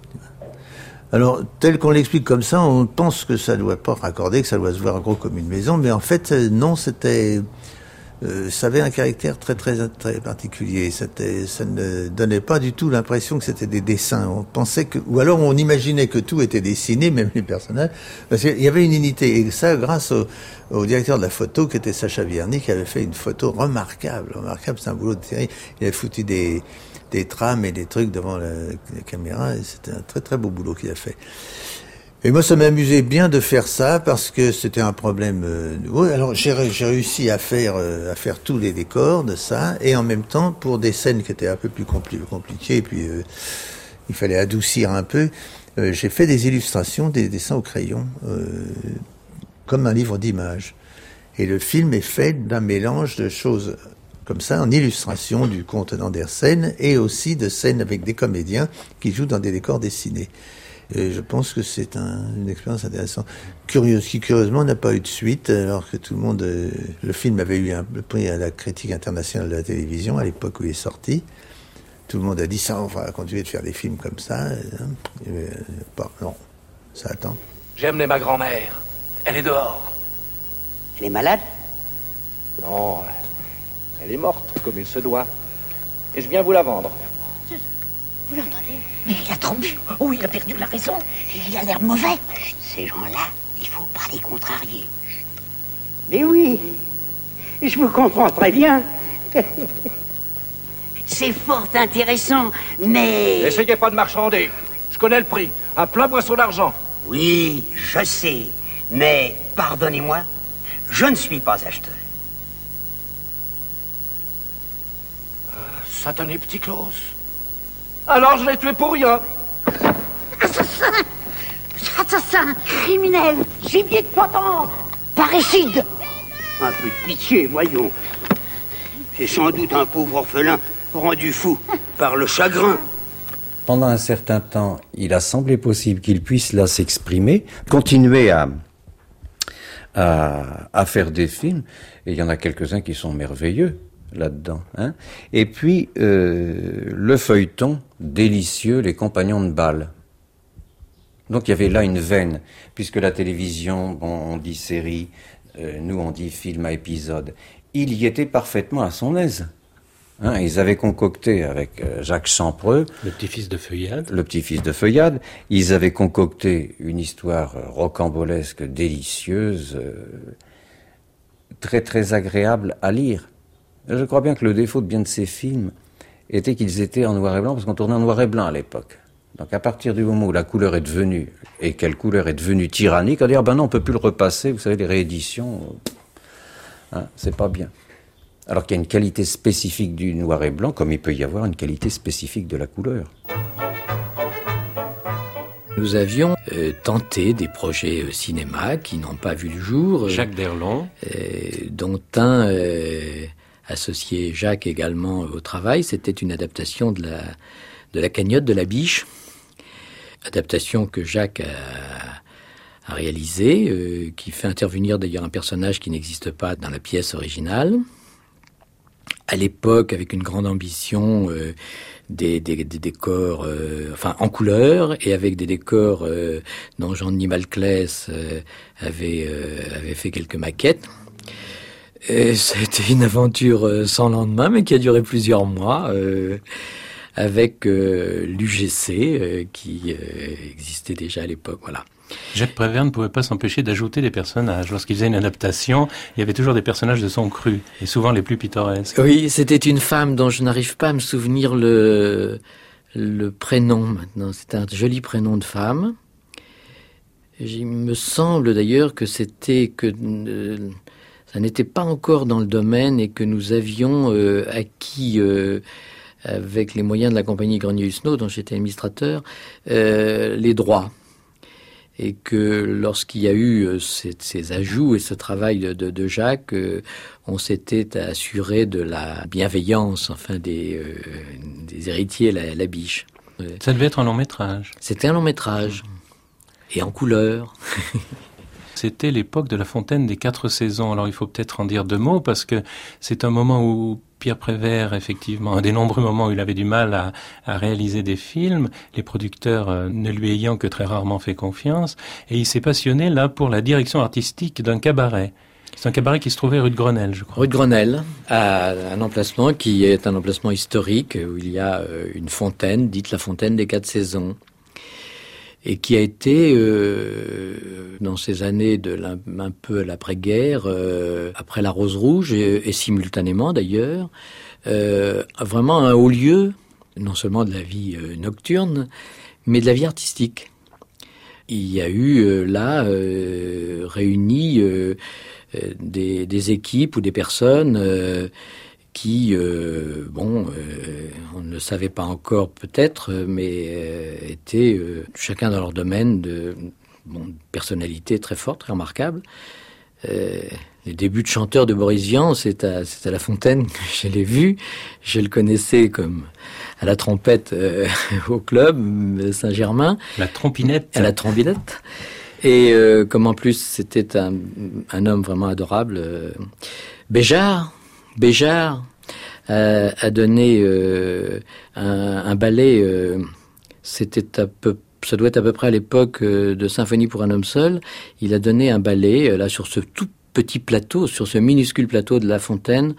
Alors, tel qu'on l'explique comme ça, on pense que ça doit pas raccorder, que ça doit se voir gros comme une maison, mais en fait, non, c'était... Euh, ça avait un caractère très très très particulier. C'était, ça ne donnait pas du tout l'impression que c'était des dessins. On pensait que, ou alors on imaginait que tout était dessiné, même les personnages, parce qu'il y avait une unité. Et ça, grâce au, au directeur de la photo, qui était Sacha Vierny, qui avait fait une photo remarquable, remarquable. C'est un boulot de série. Il avait foutu des des trames et des trucs devant la, la caméra. Et c'était un très très beau boulot qu'il a fait. Et moi, ça m'amusait bien de faire ça parce que c'était un problème euh, nouveau. Alors, j'ai, j'ai réussi à faire euh, à faire tous les décors de ça, et en même temps, pour des scènes qui étaient un peu plus compli- compliquées, et puis euh, il fallait adoucir un peu, euh, j'ai fait des illustrations, des dessins au crayon, euh, comme un livre d'images. Et le film est fait d'un mélange de choses comme ça, en illustration du conte d'Andersen, et aussi de scènes avec des comédiens qui jouent dans des décors dessinés. Et je pense que c'est un, une expérience intéressante. Curieuse, qui curieusement n'a pas eu de suite, alors que tout le monde... Euh, le film avait eu un, le prix à la critique internationale de la télévision, à l'époque où il est sorti. Tout le monde a dit ça, on va continuer de faire des films comme ça. Hein. Et, euh, pas, non, ça attend. J'ai amené ma grand-mère. Elle est dehors. Elle est malade? Non, elle est morte, comme il se doit. Et je viens vous la vendre. Vous l'entendez? Mais il a trop bu. Oh, il a perdu la raison. Il a l'air mauvais. Ces gens-là, il faut pas les contrarier. Mais oui, je vous comprends très bien. C'est fort intéressant, mais... Essayez pas de marchander. Je connais le prix. Un plein boisseau d'argent. Oui, je sais. Mais, pardonnez-moi, je ne suis pas acheteur. Euh, satané petit Klaus. Alors je l'ai tué pour rien. Assassin! Ça assassin, criminel, gibier de potent, parricide. Un peu de pitié, voyons. C'est sans doute un pauvre orphelin rendu fou par le chagrin. Pendant un certain temps, il a semblé possible qu'il puisse là s'exprimer, continuer à, à, à faire des films, et il y en a quelques-uns qui sont merveilleux là-dedans. Hein. Et puis, euh, le feuilleton délicieux, Les Compagnons de Bâle. Donc il y avait là une veine, puisque la télévision, bon, on dit série, euh, nous on dit film à épisode. Il y était parfaitement à son aise. Hein, ils avaient concocté avec euh, Jacques Champreux... Le petit-fils de Feuillade. Le petit-fils de Feuillade. Ils avaient concocté une histoire euh, rocambolesque, délicieuse, euh, très très agréable à lire. Je crois bien que le défaut de bien de ces films était qu'ils étaient en noir et blanc, parce qu'on tournait en noir et blanc à l'époque. Donc à partir du moment où la couleur est devenue, et quelle couleur est devenue tyrannique, on va dire, ben non, on peut plus le repasser, vous savez, les rééditions, hein, c'est pas bien. Alors qu'il y a une qualité spécifique du noir et blanc, comme il peut y avoir une qualité spécifique de la couleur. Nous avions euh, tenté des projets euh, cinéma qui n'ont pas vu le jour. Euh, Jacques Derlon. Euh, dont un, euh, associé Jacques également au travail, c'était une adaptation de la, de la cagnotte de la Biche. Adaptation que Jacques a, a réalisée, euh, qui fait intervenir d'ailleurs un personnage qui n'existe pas dans la pièce originale. À l'époque, avec une grande ambition, euh, des, des, des décors, euh, enfin en couleur, et avec des décors euh, dont Jean-Denis Malclès euh, avait, euh, avait fait quelques maquettes. Et c'était une aventure euh, sans lendemain, mais qui a duré plusieurs mois, euh, avec euh, l'U G C, euh, qui euh, existait déjà à l'époque, voilà. Jacques Prévert ne pouvait pas s'empêcher d'ajouter des personnages. Lorsqu'il faisait une adaptation, il y avait toujours des personnages de son cru, et souvent les plus pittoresques. Oui, c'était une femme dont je n'arrive pas à me souvenir le, le prénom maintenant. C'était un joli prénom de femme. Il me semble d'ailleurs que c'était que euh, ça n'était pas encore dans le domaine et que nous avions euh, acquis... Euh, avec les moyens de la compagnie Grenier-Husneau, dont j'étais administrateur, euh, les droits. Et que lorsqu'il y a eu euh, ces, ces ajouts et ce travail de, de, de Jacques, euh, on s'était assuré de la bienveillance, enfin, des, euh, des héritiers, la, la Biche. Ça devait être un long métrage. C'était un long métrage. Et en couleur. C'était l'époque de La Fontaine des Quatre Saisons. Alors il faut peut-être en dire deux mots, parce que c'est un moment où Pierre Prévert, effectivement, un des nombreux moments où il avait du mal à, à réaliser des films, les producteurs euh, ne lui ayant que très rarement fait confiance, et il s'est passionné là pour la direction artistique d'un cabaret. C'est un cabaret qui se trouvait rue de Grenelle, je crois. Rue de Grenelle, à un emplacement qui est un emplacement historique, où il y a une fontaine, dite la Fontaine des Quatre Saisons, et qui a été, euh, dans ces années de la, un peu l'après-guerre, euh, après la Rose Rouge, et, et simultanément d'ailleurs, euh, vraiment un haut lieu, non seulement de la vie euh, nocturne, mais de la vie artistique. Il y a eu euh, là, euh, réunis euh, des, des équipes ou des personnes euh, qui, euh, bon, euh, on ne le savait pas encore peut-être, mais euh, étaient euh, chacun dans leur domaine de bon, personnalité très forte, très remarquable. Euh, les débuts de chanteur de Boris Vian, c'est à, c'est à La Fontaine que je l'ai vu. Je le connaissais comme à la trompette euh, au club Saint-Germain. La trompinette. À la trompinette. Et euh, comme en plus c'était un, un homme vraiment adorable. Euh, Béjart. Béjart euh, a donné euh, un, un ballet, euh, c'était à peu, ça doit être à peu près à l'époque euh, de Symphonie pour un homme seul. Il a donné un ballet euh, là sur ce tout petit plateau, sur ce minuscule plateau de La Fontaine.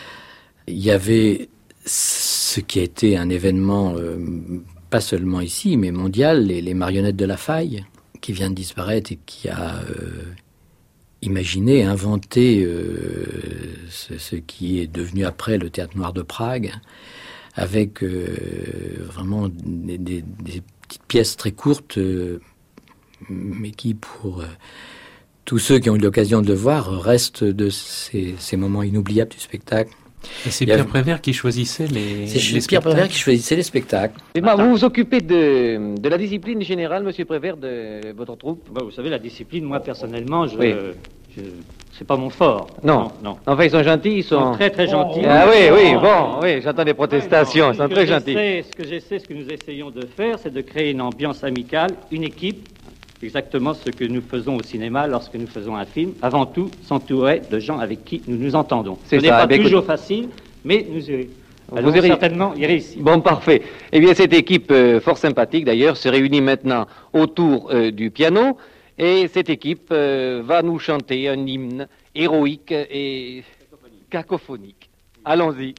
Il y avait ce qui a été un événement euh, pas seulement ici, mais mondial, les, les marionnettes de La Faille, qui vient de disparaître et qui a euh, imaginé, inventé euh, ce, ce qui est devenu après le Théâtre Noir de Prague, avec euh, vraiment des, des, des petites pièces très courtes, euh, mais qui, pour euh, tous ceux qui ont eu l'occasion de le voir, restent de ces, ces moments inoubliables du spectacle. Et c'est Pierre Prévert qui choisissait les, c'est les Pierre Prévert qui choisissait les spectacles. Et moi, vous vous occupez de, de la discipline générale, monsieur Prévert, de votre troupe? Bah, vous savez, la discipline, moi, personnellement, je... Oui. je c'est pas mon fort. Non. non, non. Enfin, ils sont gentils, ils sont... Ils sont très, très gentils. Ah oui, oui, bon, oui, j'entends des protestations, ils sont très gentils. Ce que j'essaie, ce que nous essayons de faire, c'est de créer une ambiance amicale, une équipe, exactement ce que nous faisons au cinéma lorsque nous faisons un film. Avant tout, s'entourer de gens avec qui nous nous entendons. Ce n'est pas toujours facile, mais nous allons Vous certainement y réussir. Bon, parfait. Eh bien, cette équipe, euh, fort sympathique d'ailleurs, se réunit maintenant autour euh, du piano, et cette équipe euh, va nous chanter un hymne héroïque et cacophonique. Allons-y.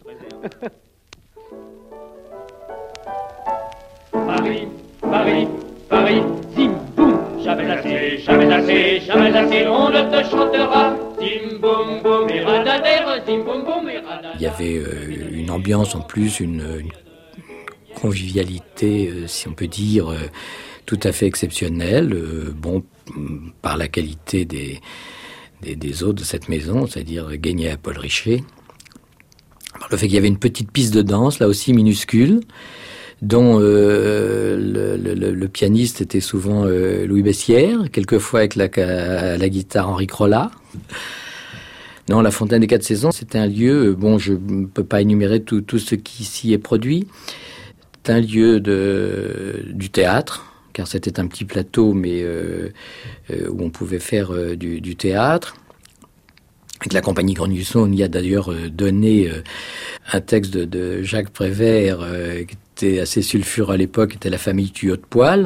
Paris, Paris, Paris, zim, boum, jamais assez, jamais assez, jamais assez, on ne te chantera, zim, boum, boum, et radadère, zim, boum, boum, et radadère. Il y avait euh, une ambiance en plus, une, une convivialité, euh, si on peut dire, euh, tout à fait exceptionnelle, euh, bon, par la qualité des, des, des hôtes de cette maison, c'est-à-dire Guénier et Paul Richer. Par le fait qu'il y avait une petite piste de danse, là aussi minuscule, dont euh, le, le, le pianiste était souvent euh, Louis Bessières, quelquefois avec la, la guitare Henri Crollat. Non, la Fontaine des Quatre Saisons, c'est un lieu, bon, je ne peux pas énumérer tout, tout ce qui s'y est produit. C'est un lieu de, du théâtre, car c'était un petit plateau, mais euh, euh, où on pouvait faire euh, du, du théâtre. Avec la compagnie Grenusson, on y a d'ailleurs euh, donné euh, un texte de, de Jacques Prévert, euh, qui était assez sulfureux à l'époque, qui était La famille tuyau de poil,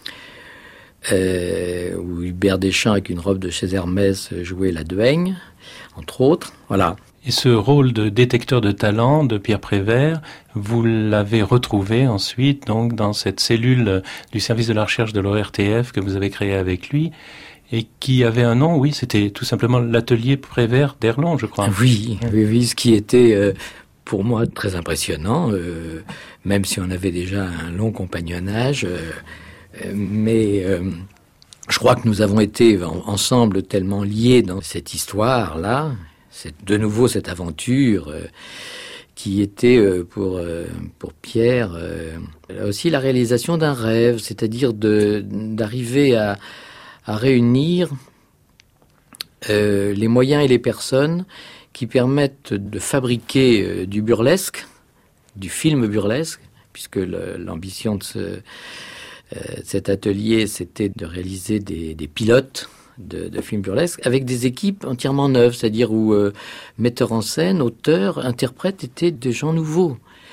euh, où Hubert Deschamps, avec une robe de chez Hermès, jouait la Duègne, entre autres. Voilà. Et ce rôle de détecteur de talent de Pierre Prévert, vous l'avez retrouvé ensuite donc dans cette cellule du service de la recherche de l'O R T F que vous avez créée avec lui et qui avait un nom, oui, c'était tout simplement l'atelier Prévert d'Erlon, je crois. Oui, oui, oui, ce qui était euh, pour moi très impressionnant, euh, même si on avait déjà un long compagnonnage, euh, euh, mais euh, je crois que nous avons été en, ensemble tellement liés dans cette histoire-là. C'est de nouveau cette aventure euh, qui était euh, pour euh, pour Pierre euh, aussi la réalisation d'un rêve, c'est-à-dire de d'arriver à à réunir euh, les moyens et les personnes qui permettent de fabriquer euh, du burlesque, du film burlesque, puisque le, l'ambition de, ce, euh, de cet atelier, c'était de réaliser des, des pilotes De, de films burlesques, avec des équipes entièrement neuves, c'est-à-dire où euh, metteurs en scène, auteurs, interprètes étaient des gens nouveaux.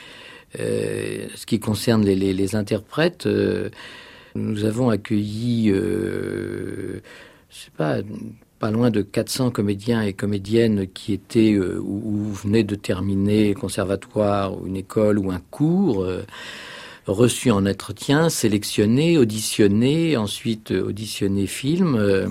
Euh, ce qui concerne les, les, les interprètes, euh, nous avons accueilli, euh, je sais pas, pas loin de quatre cents comédiens et comédiennes qui étaient euh, ou, ou venaient de terminer conservatoire ou une école ou un cours. Euh, reçus en entretien, sélectionnés, auditionnés, ensuite auditionnés film. Euh,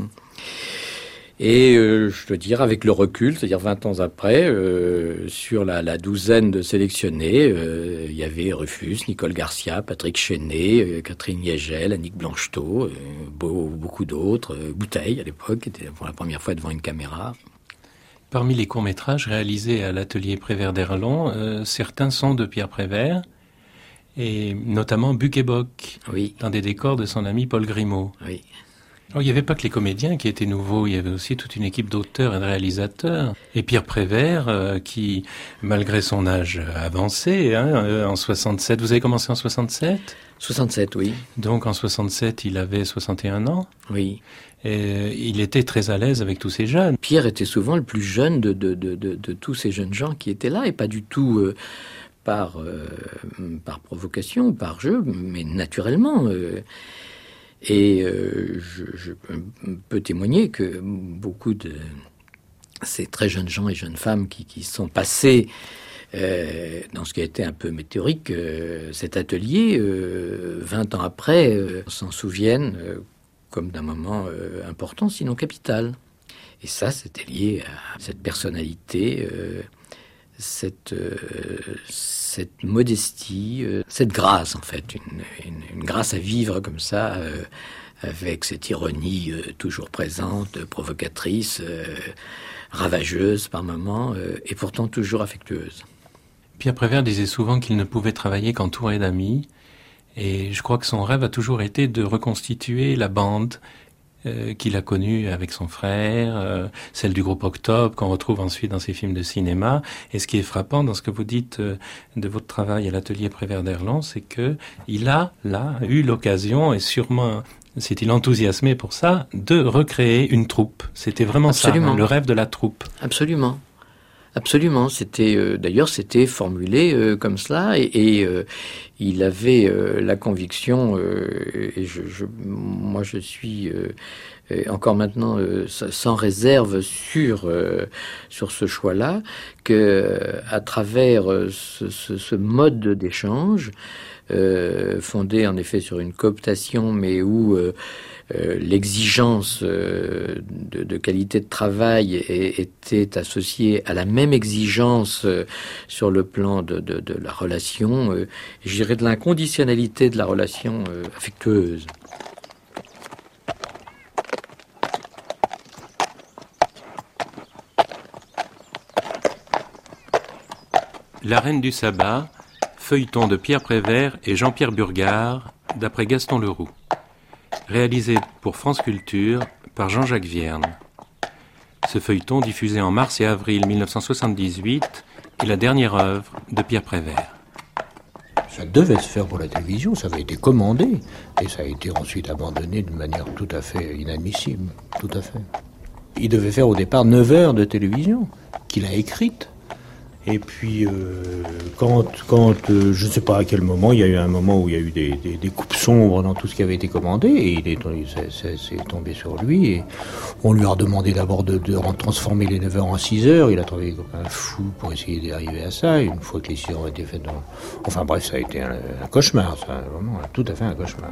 et euh, je dois dire, avec le recul, c'est-à-dire vingt ans après, euh, sur la, la douzaine de sélectionnés, euh, il y avait Rufus, Nicole Garcia, Patrick Chenet, euh, Catherine Yegel, Annick Blanchetot, euh, beau, beaucoup d'autres, euh, Bouteille à l'époque, qui était pour la première fois devant une caméra. Parmi les courts-métrages réalisés à l'atelier Prévert d'Erlon, euh, certains sont de Pierre Prévert, et notamment Buck et Bock, oui. dans des décors de son ami Paul Grimaud. Oui. Alors, il n'y avait pas que les comédiens qui étaient nouveaux, il y avait aussi toute une équipe d'auteurs et de réalisateurs. Et Pierre Prévert, euh, qui, malgré son âge avancé, hein, euh, en soixante-sept, vous avez commencé en soixante-sept ? soixante-sept, oui. Donc en soixante-sept, il avait soixante et un ans. Oui. Et il était très à l'aise avec tous ces jeunes. Pierre était souvent le plus jeune de, de, de, de, de tous ces jeunes gens qui étaient là, et pas du tout... Euh, Par, euh, par provocation, par jeu, mais naturellement. Euh, et euh, je, je peux témoigner que beaucoup de ces très jeunes gens et jeunes femmes qui, qui sont passés euh, dans ce qui a été un peu météorique, euh, cet atelier, euh, vingt ans après, euh, s'en souviennent euh, comme d'un moment euh, important, sinon capital. Et ça, c'était lié à cette personnalité... Euh, cette euh, cette modestie, euh, cette grâce en fait, une, une, une grâce à vivre comme ça euh, avec cette ironie euh, toujours présente, provocatrice, euh, ravageuse par moments, euh, et pourtant toujours affectueuse. Pierre Prévert disait souvent qu'il ne pouvait travailler qu'entouré d'amis, et je crois que son rêve a toujours été de reconstituer la bande euh, qu'il a connue avec son frère, euh, celle du groupe Octobre, qu'on retrouve ensuite dans ses films de cinéma. Et ce qui est frappant dans ce que vous dites euh, de votre travail à l'atelier Prévert d'Erlon, c'est que il a, là, eu l'occasion, et sûrement s'est-il enthousiasmé pour ça, de recréer une troupe. C'était vraiment Absolument. ça, hein, le rêve de la troupe. Absolument. Absolument. C'était euh, d'ailleurs c'était formulé euh, comme cela, et, et euh, il avait euh, la conviction, euh, et je, je, moi je suis euh, encore maintenant euh, sans réserve sur euh, sur ce choix-là, que à travers euh, ce, ce, ce mode d'échange euh, fondé en effet sur une cooptation, mais où euh, Euh, l'exigence euh, de, de qualité de travail est, était associée à la même exigence euh, sur le plan de, de, de la relation, euh, je dirais de l'inconditionnalité de la relation euh, affectueuse. La Reine du Sabbat, feuilleton de Pierre Prévert et Jean-Pierre Burgard, d'après Gaston Leroux. Réalisé pour France Culture par Jean-Jacques Vierne. Ce feuilleton, diffusé en mars et avril mille neuf cent soixante-dix-huit, est la dernière œuvre de Pierre Prévert. Ça devait se faire pour la télévision, ça avait été commandé, et ça a été ensuite abandonné d'une manière tout à fait inadmissible, tout à fait. Il devait faire au départ neuf heures de télévision, qu'il a écrites. Et puis, euh, quand, quand euh, je ne sais pas à quel moment, il y a eu un moment où il y a eu des, des, des coupes sombres dans tout ce qui avait été commandé, et il est, c'est, c'est, c'est tombé sur lui, et on lui a redemandé d'abord de, de transformer les neuf heures en six heures, il a travaillé comme un fou pour essayer d'arriver à ça, et une fois que les six heures ont été faites, dans... enfin bref, ça a été un, un cauchemar, ça, vraiment, tout à fait un cauchemar.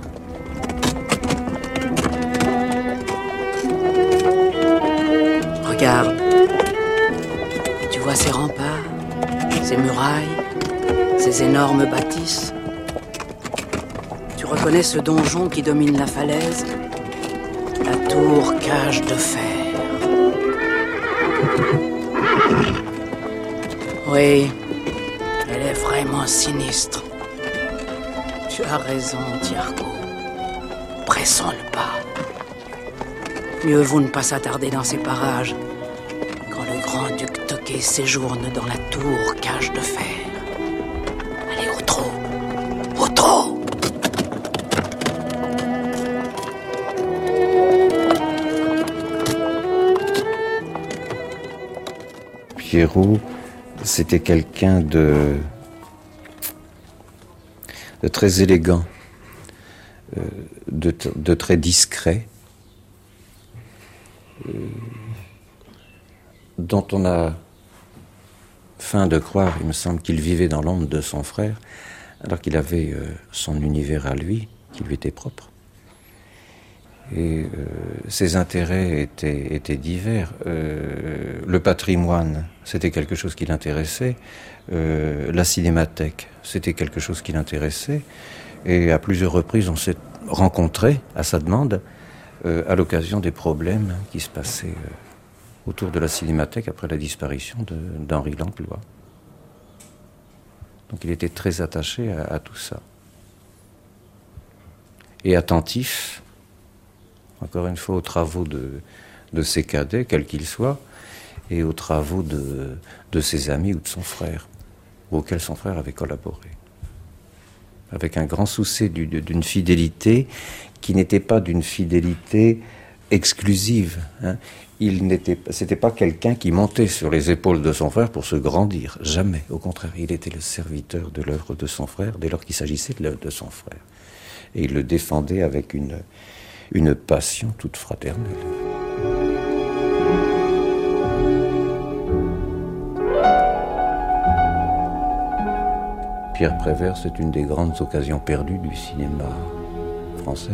Regarde, tu vois ces remparts, ces murailles, ces énormes bâtisses. Tu reconnais ce donjon qui domine la falaise? La tour cage de fer. Oui, elle est vraiment sinistre. Tu as raison, Tiarco. Pressons le pas. Mieux vaut ne pas s'attarder dans ces parages quand le grand-duc Toqué séjourne dans la tour cage de fer. Allez, au trot, au trot. Pierrot, c'était quelqu'un de, de très élégant, de, de très discret, dont on a fin de croire, il me semble, qu'il vivait dans l'ombre de son frère, alors qu'il avait euh, son univers à lui, qui lui était propre. Et euh, ses intérêts étaient, étaient divers. Euh, le patrimoine, c'était quelque chose qui l'intéressait. Euh, la cinémathèque, c'était quelque chose qui l'intéressait. Et à plusieurs reprises, on s'est rencontrés à sa demande, euh, à l'occasion des problèmes qui se passaient euh, autour de la cinémathèque après la disparition de, d'Henri Langlois. Donc il était très attaché à, à tout ça. Et attentif, encore une fois, aux travaux de, de ses cadets, quels qu'ils soient, et aux travaux de, de ses amis ou de son frère, auxquels son frère avait collaboré. Avec un grand souci du, d'une fidélité qui n'était pas d'une fidélité exclusive. Hein. Il n'était, c'était pas quelqu'un qui montait sur les épaules de son frère pour se grandir. Jamais. Au contraire, il était le serviteur de l'œuvre de son frère dès lors qu'il s'agissait de l'œuvre de son frère. Et il le défendait avec une, une passion toute fraternelle. Pierre Prévert, c'est une des grandes occasions perdues du cinéma français.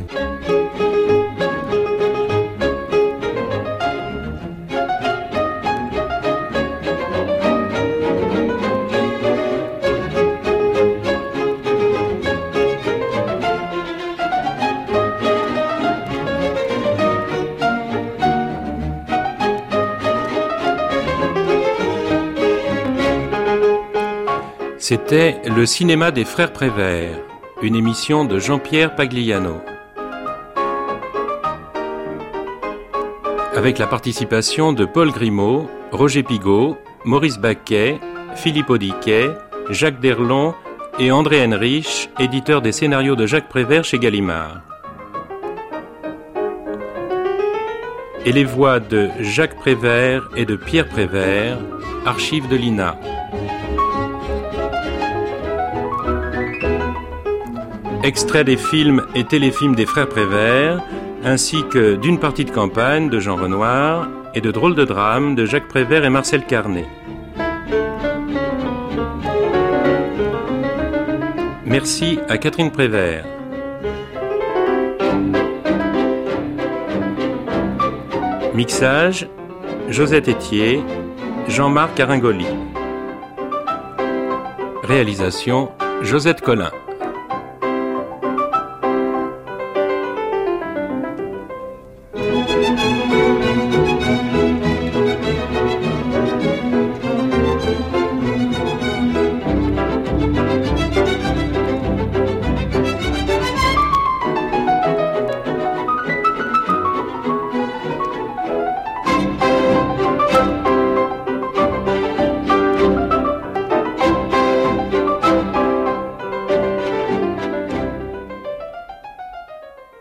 C'était Le cinéma des frères Prévert, une émission de Jean-Pierre Pagliano. Avec la participation de Paul Grimaud, Roger Pigault, Maurice Baquet, Philippe Audiquet, Jacques Derlon et André Henrich, éditeur des scénarios de Jacques Prévert chez Gallimard. Et les voix de Jacques Prévert et de Pierre Prévert, archives de l'I N A. Extrait des films et téléfilms des frères Prévert, ainsi que d'Une partie de campagne de Jean Renoir et de Drôles de drame de Jacques Prévert et Marcel Carnet. Merci à Catherine Prévert. Mixage, Josette Etier, Jean-Marc Aringoli. Réalisation, Josette Collin.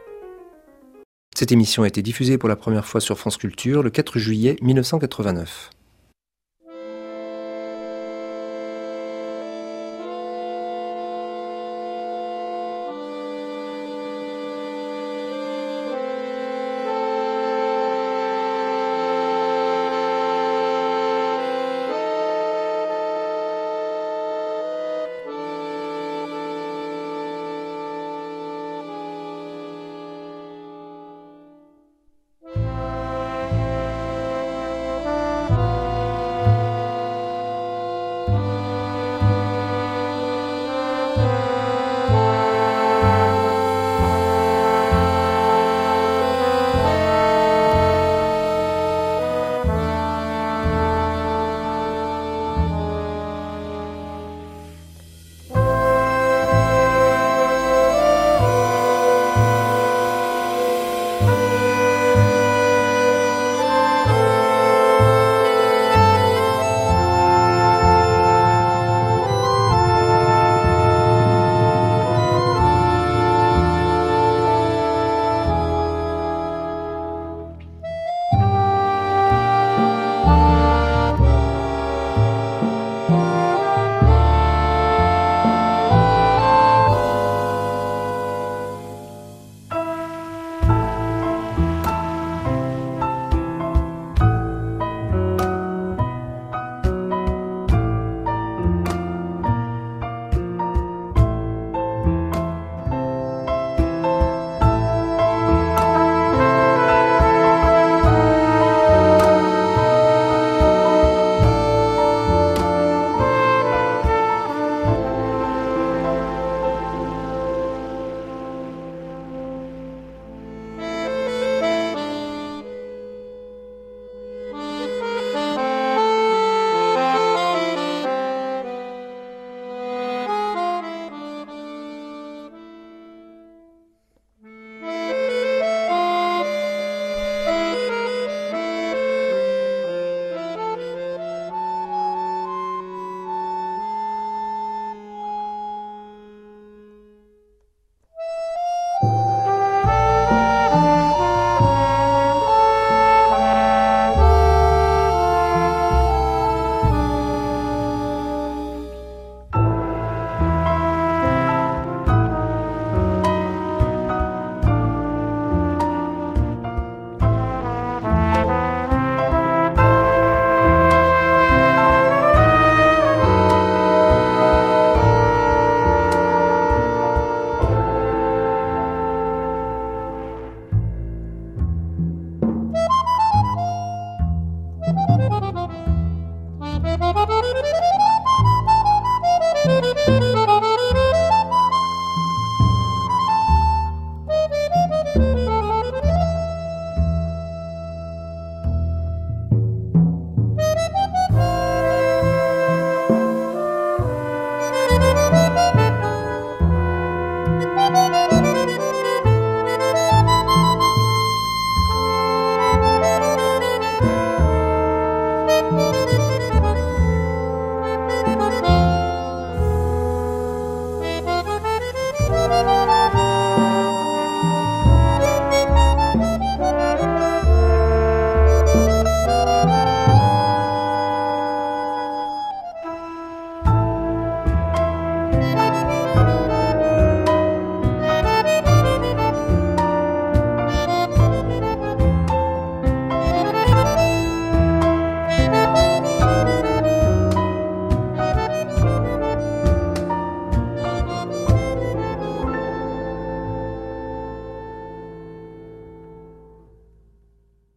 Cette émission a été diffusée pour la première fois sur France Culture le quatre juillet mille neuf cent quatre-vingt-neuf.